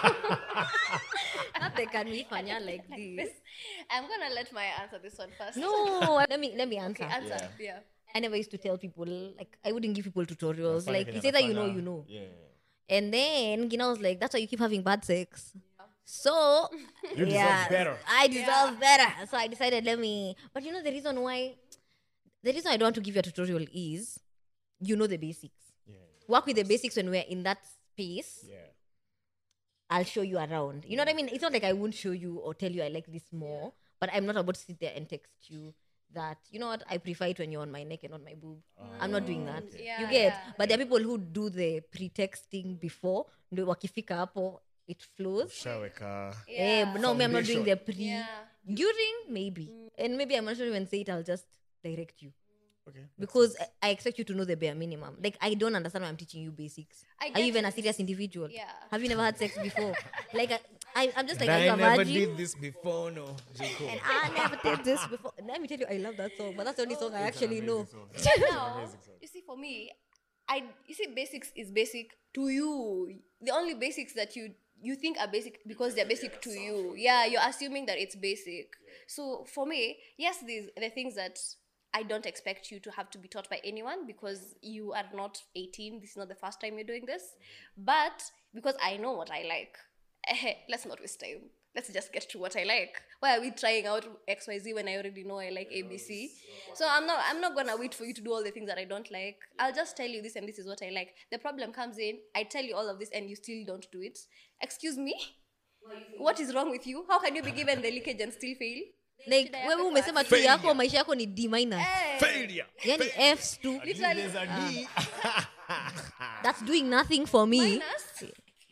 not they can we fanya like this. I'm gonna let my answer this one first. No, let me let me answer. Answer. Yeah. Yeah. I never used to tell people, like I wouldn't give people tutorials. Nafanya Like Kenya you say that you know, nafanya. you know. Yeah. And then Gina was like, that's why you keep having bad sex. So You deserve yeah, better. I deserve better. So I decided, let me. But you know, the reason why, the reason I don't want to give you a tutorial is, you know the basics. Yeah. Work with the basics when we're in that space. Yeah. I'll show you around. You know what I mean? It's not like I won't show you or tell you I like this more, but I'm not about to sit there and text you that, you know what, I prefer it when you're on my neck and on my boob. I'm not doing that. Yeah, you get? yeah. But there are people who do the pre-texting before. Ndio wakifika hapo, it flows. Shaweka. Eh, Yeah. no, me, I'm not doing the Foundation. pre. Yeah. During, maybe. And maybe I'm not sure even say it, I'll just direct you. Okay. Because I, I expect you to know the bare minimum. Like, I don't understand why I'm teaching you basics. I Are get you even it. a serious individual? Yeah. Have you never had sex before? Like, I, I, I'm just like, I are you a never virgin? did this before, no. Jacob. And I never did this before. Let me tell you, I love that song, but that's the only song I actually know. Now, you see, for me, I you see, basics is basic to you. The only basics that you you think are basic because they're basic to you. Yeah, you're assuming that it's basic. So for me, yes, these the things that I don't expect you to have to be taught by anyone because you are not eighteen. This is not the first time you're doing this. But because I know what I like, eh, let's not waste time. Let's just get to what I like. Why are we trying out X Y Z when I already know I like A B C? So I'm not I'm not gonna wait for you to do all the things that I don't like. I'll just tell you this and this is what I like. The problem comes in, I tell you all of this and you still don't do it. Excuse me? What is wrong with you? How can you be given the leakage and still fail? Like, Shida wewe yako umesema tu Failure. yako maisha yako ni D minus. Eh, Failure. Yani Fs tu. At least there's a D. that's doing nothing for me. Minus?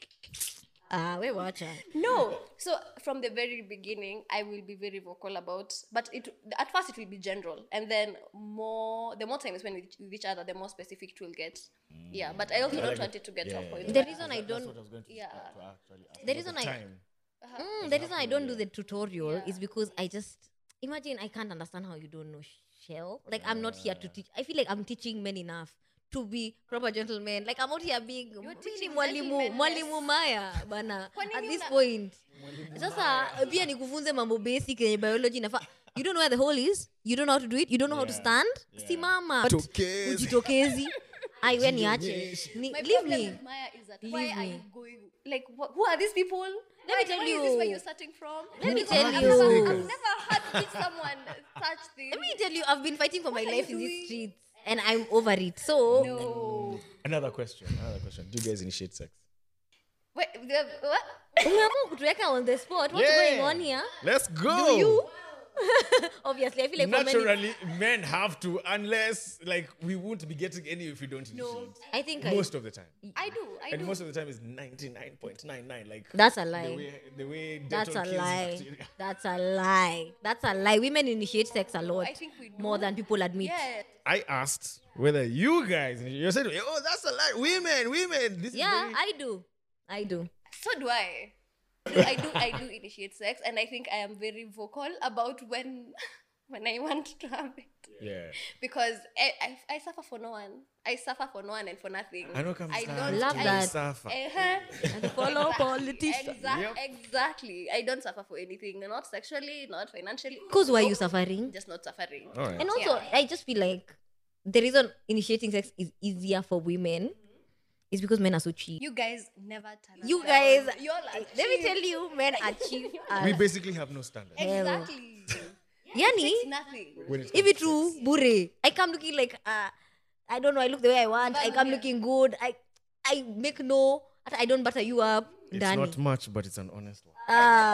Ah, we watch her. No. So from the very beginning, I will be very vocal about, but it at first it will be general, and then more the more time we spend with, with each other, the more specific it will get. Yeah, but I also don't want it to get to a point. The where- reason I That's don't what I was going to, Yeah. to actually ask. The about reason the I- time. Mm, the reason I don't do the tutorial is because I just imagine I can't understand how you don't know shell. Like I'm not here to teach. I feel like I'm teaching men enough to be proper gentlemen. Like I'm out here being really teaching mwalimu gentlemen mwalimu Maya bana. Kwani At ni this una- point, sasa pia nikufunze mambo basic yenye biology nafa. You don't know where the hole is. You don't know how to do it. You don't know how to Yeah. stand. Yeah. Simama. Tokezi. Ujitokezi. Ai we niache. Ni, My leave problem me. with Maya is that Leave why are me. you going? Like, wh- who are these people? Let why, me tell why you. Is this where you're starting from? Let me Because tell I've you. Never, I've never had to teach someone such things. Let me tell you, I've been fighting for my are life you in doing? these streets, and I'm over it. So, No. Another question. Another question. Do you guys initiate sex? Wait, the, what? umeamua kutuweka on the spot. What's going on here? Let's go. Do you? Obviously, I feel like for many, Naturally, men have to, unless like we won't be getting any if we don't initiate. I think I, Most of the time. I do. I And do. most of the time is ninety-nine point nine nine. Like that's a the lie. way the way That's Dettol a kills lie. bacteria. That's a lie. That's a lie. Women initiate sex a lot I think we do. more than people admit. Yeah. I asked whether you guys you said, oh, that's a lie. Women, women. This Yeah, is very... I do. I do. So do I. I do. I do initiate sex, and I think I am very vocal about when, when I want to have it. Yeah. Because I, I, I suffer for no one. I suffer for no one and for nothing. I know come I start don't Love to I, that. suffer. Uh-huh. Follow Exactly. politicians. Exa- Yep. Exactly. I don't suffer for anything. Not sexually, not financially. Because why are you Nope. suffering? Just not suffering. All right. And also, Yeah. I just feel like the reason initiating sex is easier for women is because men are so cheap. You guys never turn us You down. guys, You're like, let me tell you, men are cheap. We as- basically have no standard. Exactly. Yani, It's nothing. When it if comes it to true, sex. bure. I come looking like, uh, I don't know, I look the way I want. I come Yeah. looking good. I I make no, I don't butter you up. It's Dani. not much, but it's an honest one.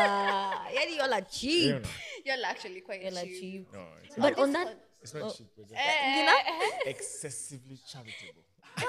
Ah, yani you all are cheap. You know. You're actually quite You all are cheap. cheap. No, it's, But This on that, one- it's not cheap. We're just you know, excessively charitable.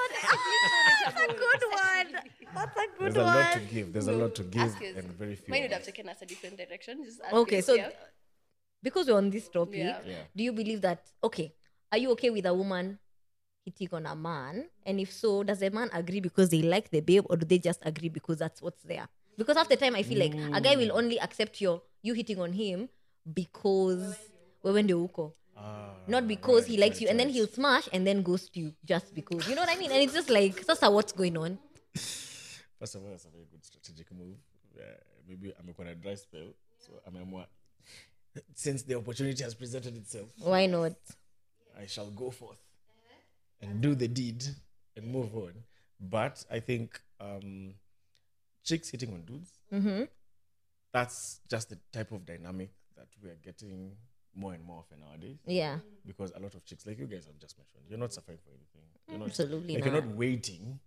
that's a good one. That's a good There's a lot to one. give. There's a lot to give, Ask yours. and very few. Mine of would have us. taken us a different direction. Just ask Okay, yours, so yeah. because we're on this topic, Yeah. Yeah. do you believe that, okay, are you okay with a woman hitting on a man? And if so, does the man agree because they like the babe, or do they just agree because that's what's there? Because half the time I feel like a guy will only accept your you hitting on him because wewe ndio uko. Ah, Not because he right, likes right, you, and then right. he'll smash and then ghost you just because. You know what I mean? And it's just like, sasa, what's going on? First of all, that's a very good strategic move. Uh, maybe I'm on a dry spell, so I'm more. Since the opportunity has presented itself, Why not? I shall go forth and do the deed and move on. But I think um, chicks hitting on dudes, Mm-hmm. that's just the type of dynamic that we are getting more and more often nowadays. Yeah, Because a lot of chicks, like you guys have just mentioned, you're not suffering for anything. You're not, absolutely like not. you're not waiting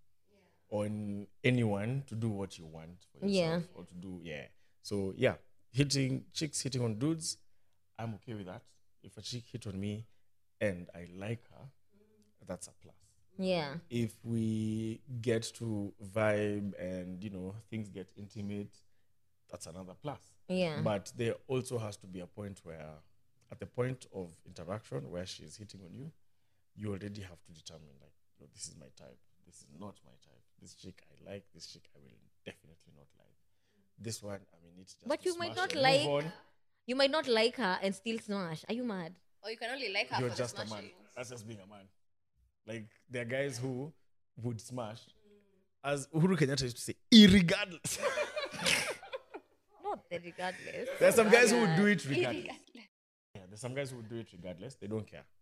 on anyone to do what you want for Yeah. yourself or to do, yeah. So yeah, hitting chicks hitting on dudes, I'm okay with that. If a chick hit on me and I like her, that's a plus. Yeah, If we get to vibe and you know things get intimate, that's another plus. yeah. But there also has to be a point where, at the point of interaction where she's hitting on you, you already have to determine like, yo, this is my type, this is not my type. This chick I like, this chick I will definitely not like. This one, I mean, it's just. But to you might smash not and like- move on. You might not like her and still smash. Are you mad? Or you can only like her You're for just the a man. smashing. That's just being a man. Like there are guys who would smash, as Uhuru Kenyatta used to say, irregardless. Not that regardless. There are some guys who would do it regardless. Irregardless. Yeah, there's some guys who would do it regardless. They don't care.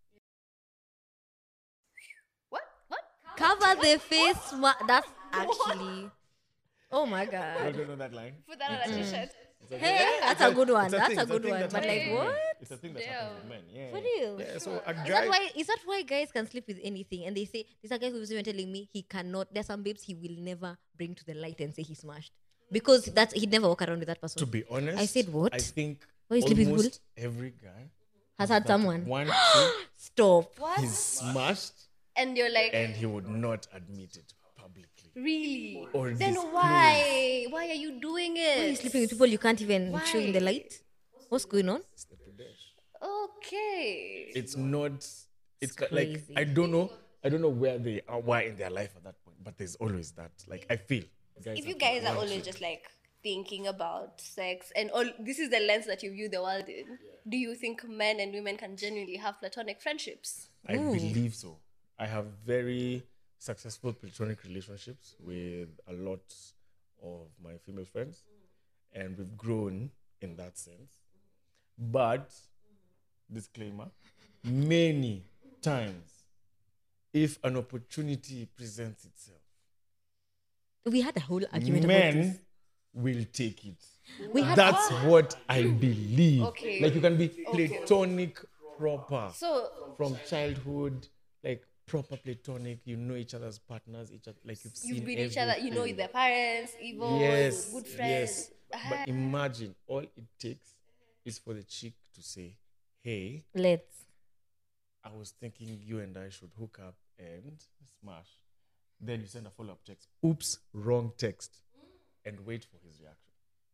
What? What? Cover the face. Sma- that's actually. Oh my You god. don't know that line? Put that on a t-shirt. It's a- Hey, that's it's a good one. it's That's thing, a it's good thing one. that But happens like, with men. what? It's a thing that happens with men. Yeah. For yeah. real? Yeah, so a Is that guy. why? Is that why guys can sleep with anything? And they say there's a guy who's even telling me he cannot. There's some babes he will never bring to the light and say he smashed because that's he'd never walk around with that person. To be honest, I said what? I think Why you sleep with almost every guy Has had that someone. one chick Stop. What? he's smashed And you're like, and he would not admit it publicly. really? Or Then disclose. why? Why are you doing Why are you it? sleeping with people you can't even show in the Why? light? What's going on? It's the Pradesh. Okay. It's not. It's, ca- crazy. like I don't know. I don't know where they are, why in their life at that point. But there's always that. Like I feel. Guys If you have guys are one always kid. just like thinking about sex and all, this is the lens that you view the world in. Do you think men and women can genuinely have platonic friendships? I believe so. I have very successful platonic relationships with a lot of my female friends, and we've grown in that sense. But, disclaimer, many times, if an opportunity presents itself, We had a whole argument about this. men will take it. We had That's what I believe. Okay. Like you can be platonic proper. So, From childhood, like proper platonic, you know each other's partners, each other, like you've seen you've been each other, you know everything. their parents, evil, Yes, good friends. yes. But imagine all it takes is for the chick to say, "Hey, let's. I was thinking you and I should hook up and smash." Then you send a follow-up text. Oops, wrong text, and wait for his reaction.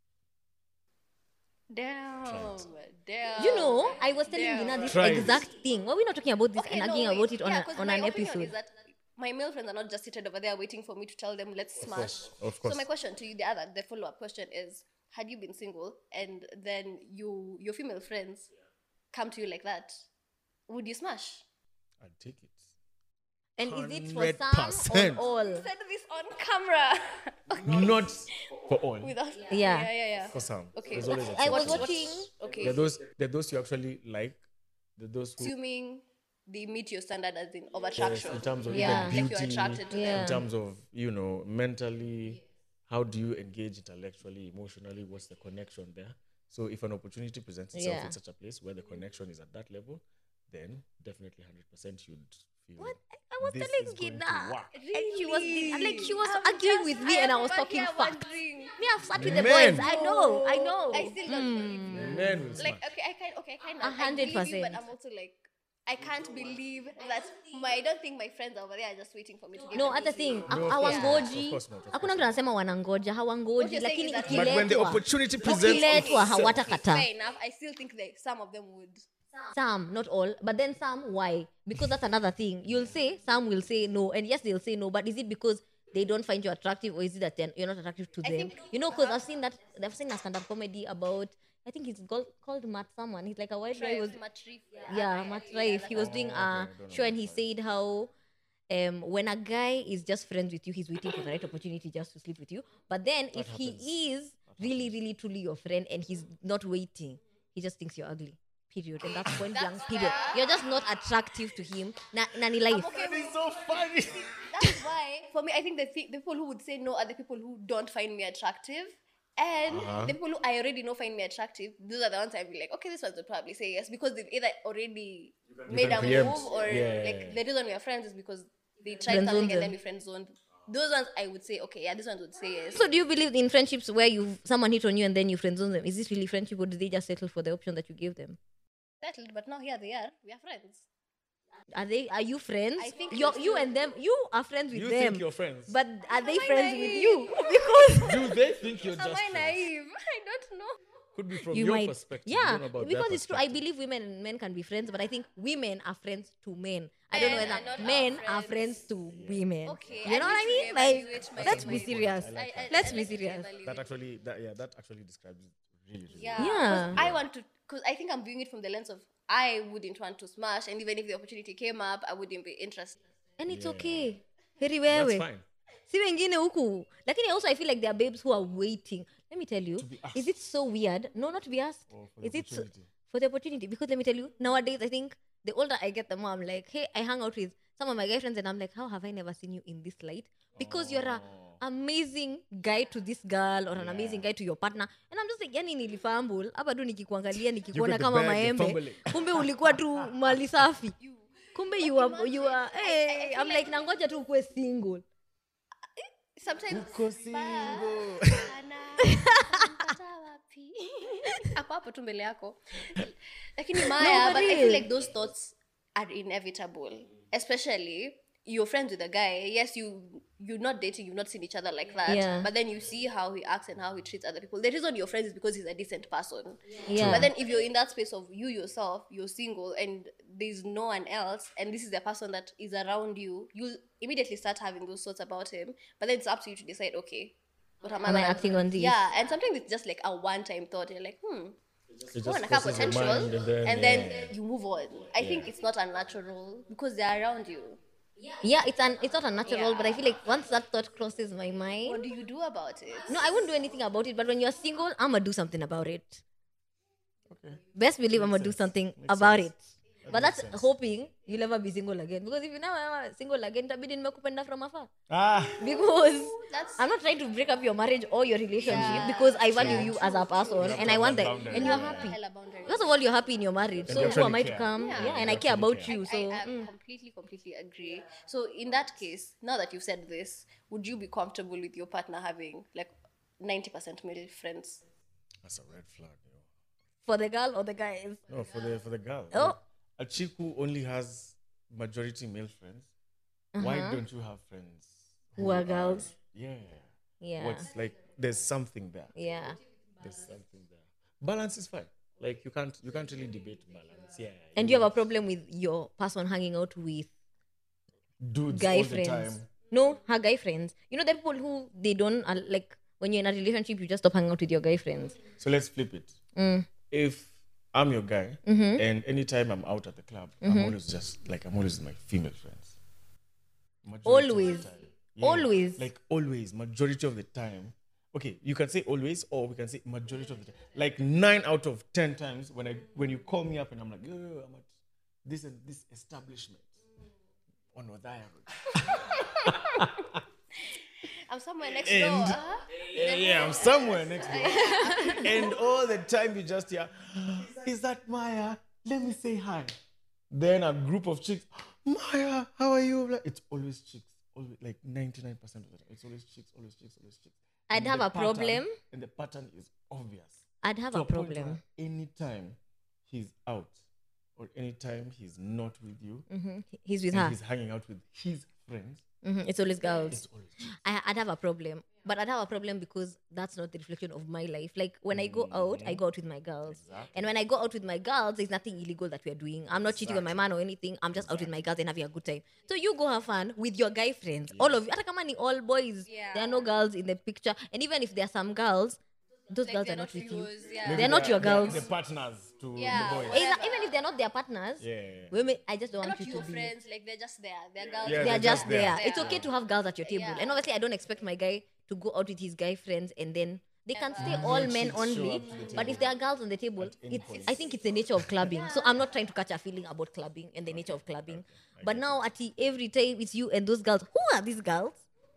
Damn, damn. You know, I was telling Damn. Dina this Try it. exact thing. Why are we not talking about this Okay, and no, arguing wait. about it on, Yeah, a, 'cause on my an opinion episode? is that my male friends are not just seated over there waiting for me to tell them let's smash. course, of So course. my question to you, the other, the follow-up question is: had you been single and then you, your female friends, come to you like that, would you smash? I'd take it. And is it for one hundred some percent. or all? Said this on camera. Not for all. Without, Yeah. yeah, yeah, yeah. For some. Okay. There's always what- a I was exception. what- watching. Okay. There are those, there are those you actually like. There are those who, Assuming they meet your standard as in of yes, attraction. in terms of Yeah. the Like beauty, you're attracted to Yeah. in terms of, you know, mentally, how do you engage intellectually, emotionally, what's the connection there? So if an opportunity presents itself Yeah. in such a place where the connection is at that level, then definitely one hundred percent you'd feel What? I was this is telling going Gina. to work. And she was and like she was I'm arguing just- with me I and I am was over talking here facts. wondering. Me, I've sat with the Men. boys. I know. I know. I still don't believe you. Men will Like, smash. okay, I kind, okay, I kind A of, hundred I believe you, but percent. I'm also like, I can't believe that. My, I don't think my friends over there are just waiting for me to give No, them other pussy. thing, No, of course not. hawangoji. Of course not, of Hakuna course mtu anasema wanangoja, hawangoji, What you're saying lakini is that- But when the ikiletwa, opportunity presents ikiletwa itself, hawatakata. Fair enough. I still think that some of them would. Some, not all, but then some, why? Because that's another thing. You'll say, some will say no, and yes, they'll say no, but is it because they don't find you attractive, or is it that they're- you're not attractive to I them? think- You know, because I've seen that, I've seen a stand-up comedy about, I think it's called, called Matt someone. He's like a white guy. Who was, Matrif. yeah, Matt Rife. He was doing Oh, a okay, I don't know show, and Matt he Rife. said how um, when a guy is just friends with you, he's waiting for the right opportunity just to sleep with you. But then if he is really, really, truly your friend and he's not waiting, he just thinks you're ugly. Period. And that's point blank. Period. You're just not attractive to him. Na, nani life. Okay, That is so funny. that's why for me I think the, thi- the people who would say no are the people who don't find me attractive, and Uh-huh. the people who I already know find me attractive, those are the ones I'd be like, okay, this ones would probably say yes because they've either already made can a preempt. move, or Yeah. like the reason we are friends is because they tried Friend something zoned and then them. we friend zoned. Those ones I would say okay, yeah, these ones would say yes. So do you believe in friendships where you someone hit on you and then you friend zone them? Is this really friendship, or do they just settle for the option that you give them? Settled, but now here they are. We are friends. Are they? Are you friends? I think You're, you're you still- and them. You are friends with You them. think you're friends? But are they Am I friends with naive? you? Because do they think you're Am just I friends? naive? I don't know. Could be from you your might, perspective. you yeah, don't know about because their it's true. I perspective. believe women and men can be friends, but I think women are friends to men. I don't know Men are whether not men our are friends friends. to women. Okay, you know I what I need mean? to Like, evaluate my- let's my be point. serious. I like that. Let's I be like to serious. evaluate. That actually, that yeah, that actually describes it really, really Yeah. well. Yeah. 'Cause I want to, because I think I'm viewing it from the lens of I wouldn't want to smash, and even if the opportunity came up, I wouldn't be interested. And it's Yeah. okay. Heri That's wewe. fine. Si wengine huku. Lakini also I feel like there are babes who are waiting. Let me tell you. be asked. Is it so weird? No, not to be asked. Or for the Is it so, opportunity. for the opportunity? Because let me tell you, nowadays I think the older I get, the more I'm like, hey, I hang out with some of my guy friends and I'm like, how have I never seen you in this light? Because you're a amazing guy to this girl or an amazing guy to your partner. And I'm just like, yani nilifumble. Hapa tu nikikuangalia nikikuona the kama bag, you're maembe. fumbling. Kumbe ulikuwa tu mali safi. Kumbe you are, you are, hey, I'm like, nangoja tu ukuwe single. Sometimes Uko single. Ana, unapata wapi? Ako hapo tu mbele yako. Lakini Maya, No, but I real. feel like those thoughts are inevitable, especially you're friends with a guy. Yes, you you're not dating. You've not seen each other like that. Yeah. But then you see how he acts and how he treats other people. The reason you're friends is because he's a decent person. Yeah. But then if you're in that space of you yourself, you're single and there's no one else, and this is the person that is around you, you'll immediately start having those thoughts about him. But then it's up to you to decide. Okay, what am I, Am I gonna acting do? on this? Yeah, and sometimes it's just like a one-time thought. You're like, hmm. It Oh, just and I have crosses your potential, mind and then, and then yeah. you move on. I think it's not unnatural because they're around you. Yeah, it's an it's not unnatural, Yeah. but I feel like once that thought crosses my mind, What do you do about it? no, I won't do anything about it. But when you're single, I'ma do something about it. Okay. Best believe I'ma do sense. something Makes about sense. it. But that's hoping you'll never be single again. Because if you never are single again, itabidi nimekupenda from afar. Ah. Because That's I'm not trying to break up your marriage or your relationship Yeah. because I value you as a person have and to I have want that that, boundary. and you're Yeah. happy. hella boundary. First of all, you're happy in your marriage, And so you who am actually I to care. come? Yeah. Yeah, and I You care actually about care. you. So I, I mm. completely, completely agree. So in that case, now that you've said this, would you be comfortable with your partner having like ninety percent male friends? That's a red flag, you know. for the girl or the guys? No, for the for the girl. Oh. Like, a chick who only has majority male friends. Why don't you have friends Who are girls? Yeah. Yeah. What's like? There's something there. Yeah. There's something there. Balance is fine. Like you can't you can't really debate balance. Yeah. And you have a problem with your person hanging out with dudes guy all the friends? time. No, her guy friends. You know, the people who they don't uh, like when you're in a relationship, you just stop hanging out with your guy friends. So let's flip it. Mm. If I'm your guy, Mm-hmm. and anytime I'm out at the club, I'm always just like I'm always with my female friends. Majority of the Always. time. Always. Like always, majority of the time. Okay, you can say always, or we can say majority of the time. Like nine out of ten times when I when you call me up and I'm like, yo, yo, yo, I'm at this and this establishment on Odaya Road. I'm somewhere next And- door. Uh-huh. Yeah, yeah, I'm somewhere next door. And all the time you just hear, is that Maya? Let me say hi. Then a group of chicks, Maya, how are you? Like, it's always chicks. Always, like ninety-nine percent of the time. It's always chicks, always chicks, always chicks. I'd And have the a pattern- problem. And the pattern is obvious. I'd have To a point problem. where anytime he's out or anytime he's not with you, hmm He's with and her. he's hanging out with his friends, hmm It's always girls. it's always chicks. I, I'd have a problem. But I'd have a problem because that's not the reflection of my life. Like when I go out, I go out with my girls. Exactly. And when I go out with my girls, there's nothing illegal that we're doing. I'm not cheating on my man or anything. I'm just out with my girls and having a good time. So you go have fun with your guy friends. All of you. Hata kama ni all boys. Yeah. There are no girls in the picture. And even if there are some girls, those Like, girls they're are not with you. yours, yeah. Maybe They're not your girls. The partners to Yeah. the boys. Wait. Either- even if they're not their partners, Yeah, yeah, yeah. women, I just don't They're want not you your to be. friends, like they're just there. They're girls. Yeah, They're they're just just there. there. It's okay to have girls at your table. Yeah. And obviously, I don't expect my guy to go out with his guy friends and then they can stay And all then men chicks show only. up to the But table. if there are girls on the table, any it's, point. I think it's the nature of clubbing. So I'm not trying to catch a feeling about clubbing and the nature of clubbing. But now, at the, every time it's you and those girls. Who are these girls?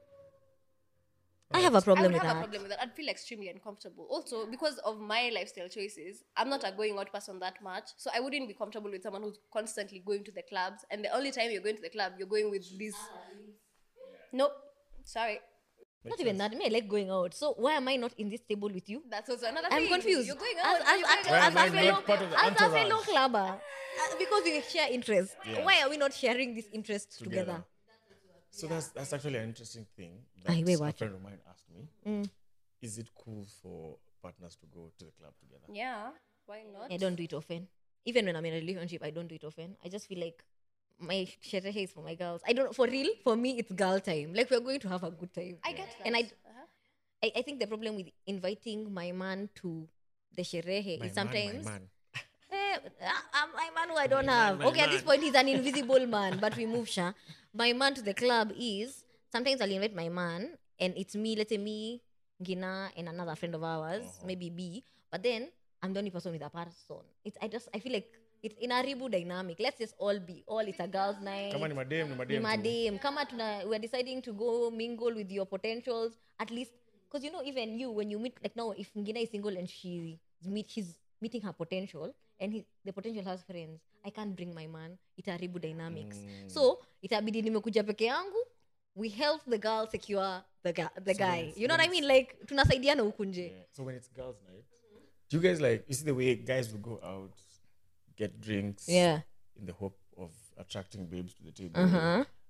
I have a I problem would with have a that. problem with that. I'd feel extremely uncomfortable. Also, because of my lifestyle choices, I'm not a going out person that much. So I wouldn't be comfortable with someone who's constantly going to the clubs. And the only time you're going to the club, you're going with this. Nope. Sorry. Not even that. Me, I like going out. So why am I not in this table with you? That's also another I'm thing. confused. You're going As, out. as, you're as, going Why out. as, am I a fellow, not part of the as a fellow entourage? clubber, uh, because we share interest. Yeah. Why are we not sharing this interest together? Together. So that's that's actually an interesting thing that Aye, wait, a watch. friend of mine asked me. Mm. Is it cool for partners to go to the club together? Yeah. Why not? I don't do it often. Even when I'm in a relationship, I don't do it often. I just feel like my sherehe is for my girls. I don't, for real, for me, it's girl time. Like we're going to have a good time. I get that. And I, Uh-huh. I, I think the problem with inviting my man to the sherehe My is man, my sometimes, man. eh, I'm my man who I don't My have. man, my okay, at this man. point, he's an invisible man, but we move, Sha. My man to the club is, sometimes I'll invite my man, and it's me, let's say me, Gina, and another friend of ours, Uh-huh. maybe B, but then I'm the only person with a person. It's, I just, I feel like it's in a Ribu dynamic. Let's just all be, all, it's a girls' night. Kama ni madem, ni Ni madem. tu. madem. Kama tuna, we're deciding to go mingle with your potentials, at least, because you know, even you, when you meet, like now, if Ngina is single and she meet, she's meeting her potential, and he, the potential has friends, I can't bring my man. Itaharibu dynamics. Mm. So, itabidi nimekuja peke yangu, we help the girl secure the, ga- the So guy. it's- You know what I it's- mean? Like, tunasaidiana huku nje. Yeah. So when it's girls' night, do you guys like? You see the way guys will go out, get drinks, Yeah. in the hope of attracting babes to the table, Uh-huh.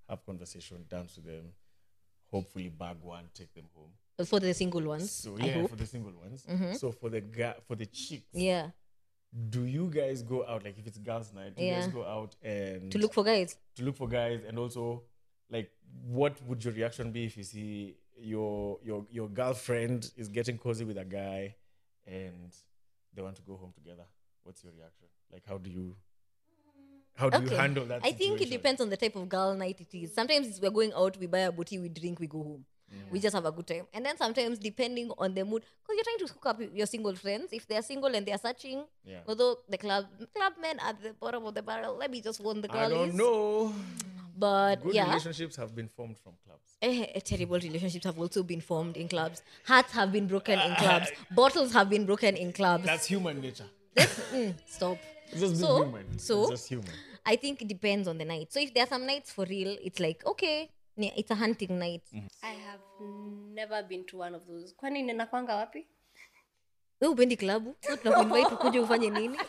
have conversation, dance with them, hopefully bag one, take them home. For the single ones, So I yeah, hope. for the single ones. So for the ga- for the chicks, Yeah. do you guys go out, like if it's girls' night, do you Yeah. guys go out and To look for guys. to look for guys? And also, like, what would your reaction be if you see your your your girlfriend is getting cozy with a guy and they want to go home together? What's your reaction? Like, how do you how do you handle that I think it situation? depends on the type of girl night it is. Sometimes we're going out, we buy a booty, we drink, we go home. We just have a good time. And then sometimes, depending on the mood, because you're trying to hook up with your single friends, if they're single and they're searching, Yeah. although the club club men at the bottom of the barrel, let me just warn the I girlies. don't know. But Good yeah, relationships have been formed from clubs. eh, terrible relationships have also been formed in clubs. Hearts have been broken in Ah, clubs. Bottles have been broken in clubs. That's human nature. Mm, stop. It's just being So, human. so it's just human. I think it depends on the night. So if there are some nights for real, it's like, okay, yeah, it's a hunting night. I have never been to one of those. Kwani ninakwanga wapi? Wewe upendi klabu? Sasa tunakuinvite ukuje ufanye nini?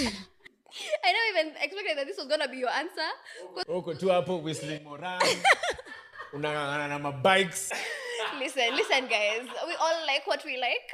I never even expected that this was gonna be your answer. Uko tu hapo whistling moran. Unang'ang'ana na mabikes. Listen, listen, guys. We all like what we like.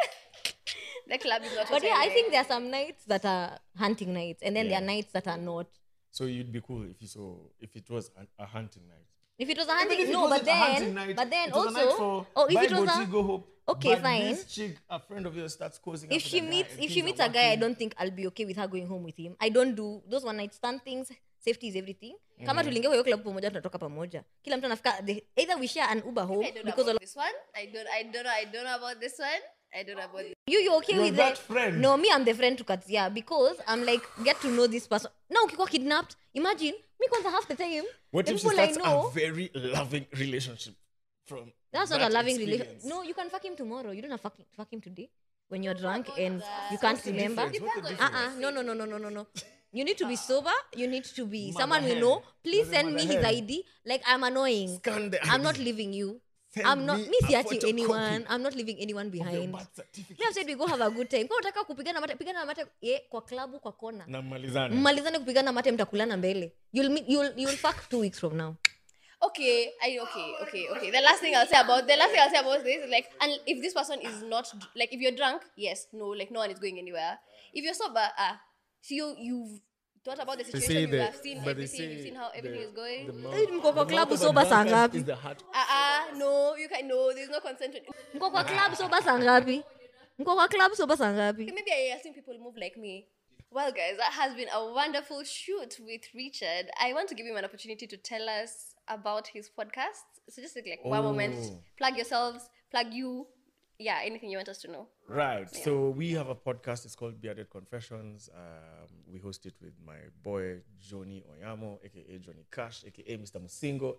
The club is not. But what yeah, I like. think there are some nights that are hunting nights, and then there Yeah. are nights that are not. So you'd be cool if you saw if it was a, a hunting night. If it was a hunting, Even if it no, but wasn't a hunting then, night, but then it was a night also, for oh, if buy it was booty, a, go home. okay, But fine. This chick, a friend of yours, starts causing up if with she a guy meets, and if she things meets are a guy, I working. don't think I'll be okay with her going home with him. I don't do those one night stand things. Safety is everything. Kama tuliingia kwa hiyo club pamoja, tunatoka pamoja. Kila mtu anafika, they- either we share an Uber home I don't know because about all, this one. I don't. I don't know. I don't know about this one. I don't know about. This. you you okay You're with that the friend. No, me I'm the friend to Katia because I'm like get to know this person. Now ukikuwa kidnapped, imagine me kwanza half the time. What the if she people I starts know, a very loving relationship from that's not that a loving experience? relationship. No, you can fuck him tomorrow. You don't have fuck, fuck him today when you're drunk about and that? you can't What's the remember. difference? What's the Uh difference? uh no no no no no no no. You need to be sober. You need to be Mother someone we hen. know. Please You're the send me mother his hen. I D. Like I'm annoying. Scan the I'm I D. not leaving you. Send I'm not me me a siachi photocopy anyone. I'm not leaving anyone of your behind. birth certificate. Me I've said we go have a good time. Kwa unataka kupigana mate, pigana mate eh, kwa klabu kwa kona. Na mmalizane. Mmalizane kupigana mate mtakulana mbele. You'll meet, you'll you'll fuck two weeks from now. Okay, I okay, okay, okay. The last thing I'll say about the last thing I'll say about this is like, and if this person is not like, if you're drunk, yes, no, like no one is going anywhere. If you're sober, ah, so you you've thought about the They situation, say you the- have seen but they everything, you've say seen how everything the- is going. the mouth- Eh, mko kwa the klabu mouth of a soba saa drunkard ngapi? is the heart. Ah, ah, no, you can no. There's no consent. Mko kwa club soba saa ngapi? Mko kwa club soba saa ngapi? Maybe I assume people move like me. Well, guys, that has been a wonderful shoot with Richard. I want to give him an opportunity to tell us about his podcast. So just take like one moment, Oh. plug yourselves, plug you. Yeah, anything you want us to know. Right. So we have a podcast. It's called Bearded Confessions. Um, we host it with my boy Johnny Oyamo, aka Johnny Cash, aka Mister Musingo,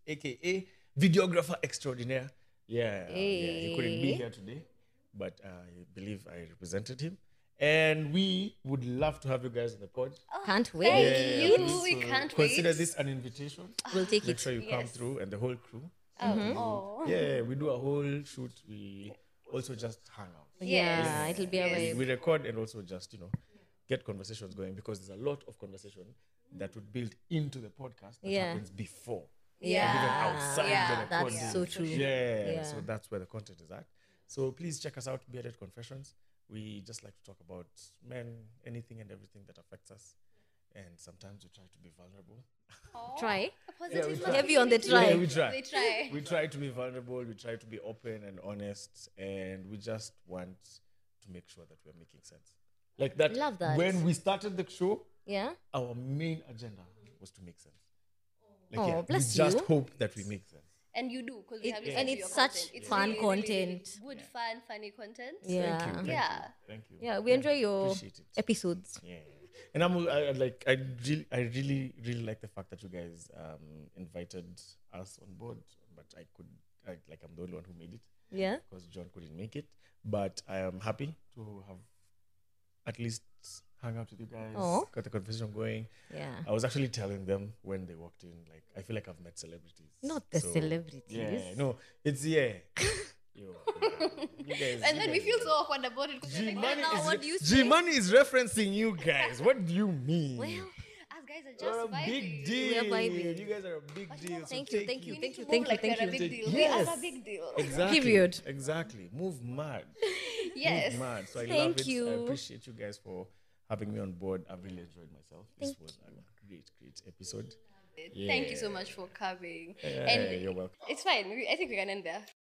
aka videographer extraordinaire. Yeah, yeah. He couldn't be Hey. here today, but uh, I believe I represented him. And we would love to have you guys on the pod. Can't Thank wait. you. please, We can't consider wait. this an invitation. We'll take Make it. sure you come Yes. through and the whole crew. Oh, Yeah, we do a whole shoot. We also just hang out. Yeah, it'll be a Yes. vibe. We record and also just, you know, get conversations going because there's a lot of conversation that would build into the podcast that Yeah. happens before. Yeah. Even outside Yeah, the recording. that's so true. Yeah, Yeah. so that's where the content is at. So please check us out, Bearded Confessions. We just like to talk about men, anything and everything that affects us. And sometimes we try to be vulnerable. Try. positive we positivity. try. Heavy on the try. Yeah, we try. They try. We try to be vulnerable, we try to be open and honest, and we just want to make sure that we're making sense. Like that. Love that. When we started the show, Yeah. our main agenda was to make sense. Like, Oh, yeah, bless we just you. hope that we make sense. And you do because we It- have and listened to it's your such content. It's fun really, really, really content. good, fun, funny content. Yeah. Thank you. Thank Yeah. You, thank you. Yeah, we enjoy your Appreciate it. episodes. Yeah. And I'm I, I like I really I really really like the fact that you guys um invited us on board, but I could I, like I'm the only one who made it Yeah. because John couldn't make it. But I am happy to have at least hung out with you guys, Aw. got the conversation going. Yeah. I was actually telling them when they walked in, like I feel like I've met celebrities. Not the So, celebrities. Yeah, no, it's yeah. Yo, yeah. You guys, And you then we guys- feel so awkward about it. 'cause we're G like, Money now is what do you G say? Money is referencing you guys. What do you mean? Well, As guys, guys are You're just a big vibing. deal. We are vibing. You guys are a big deal. So Thank you, take thank you, We thank need you, to thank move you, like thank we're you. a big deal. Yes. We are a big deal. Exactly. Period. Exactly. Move mad. Yes. Move mad. So I Thank love it. you. I appreciate you guys for having me on board. I've really enjoyed myself. This was a great, great episode. Thank you so much for coming. Yeah, and you're welcome. It's fine. We, I think we can end there.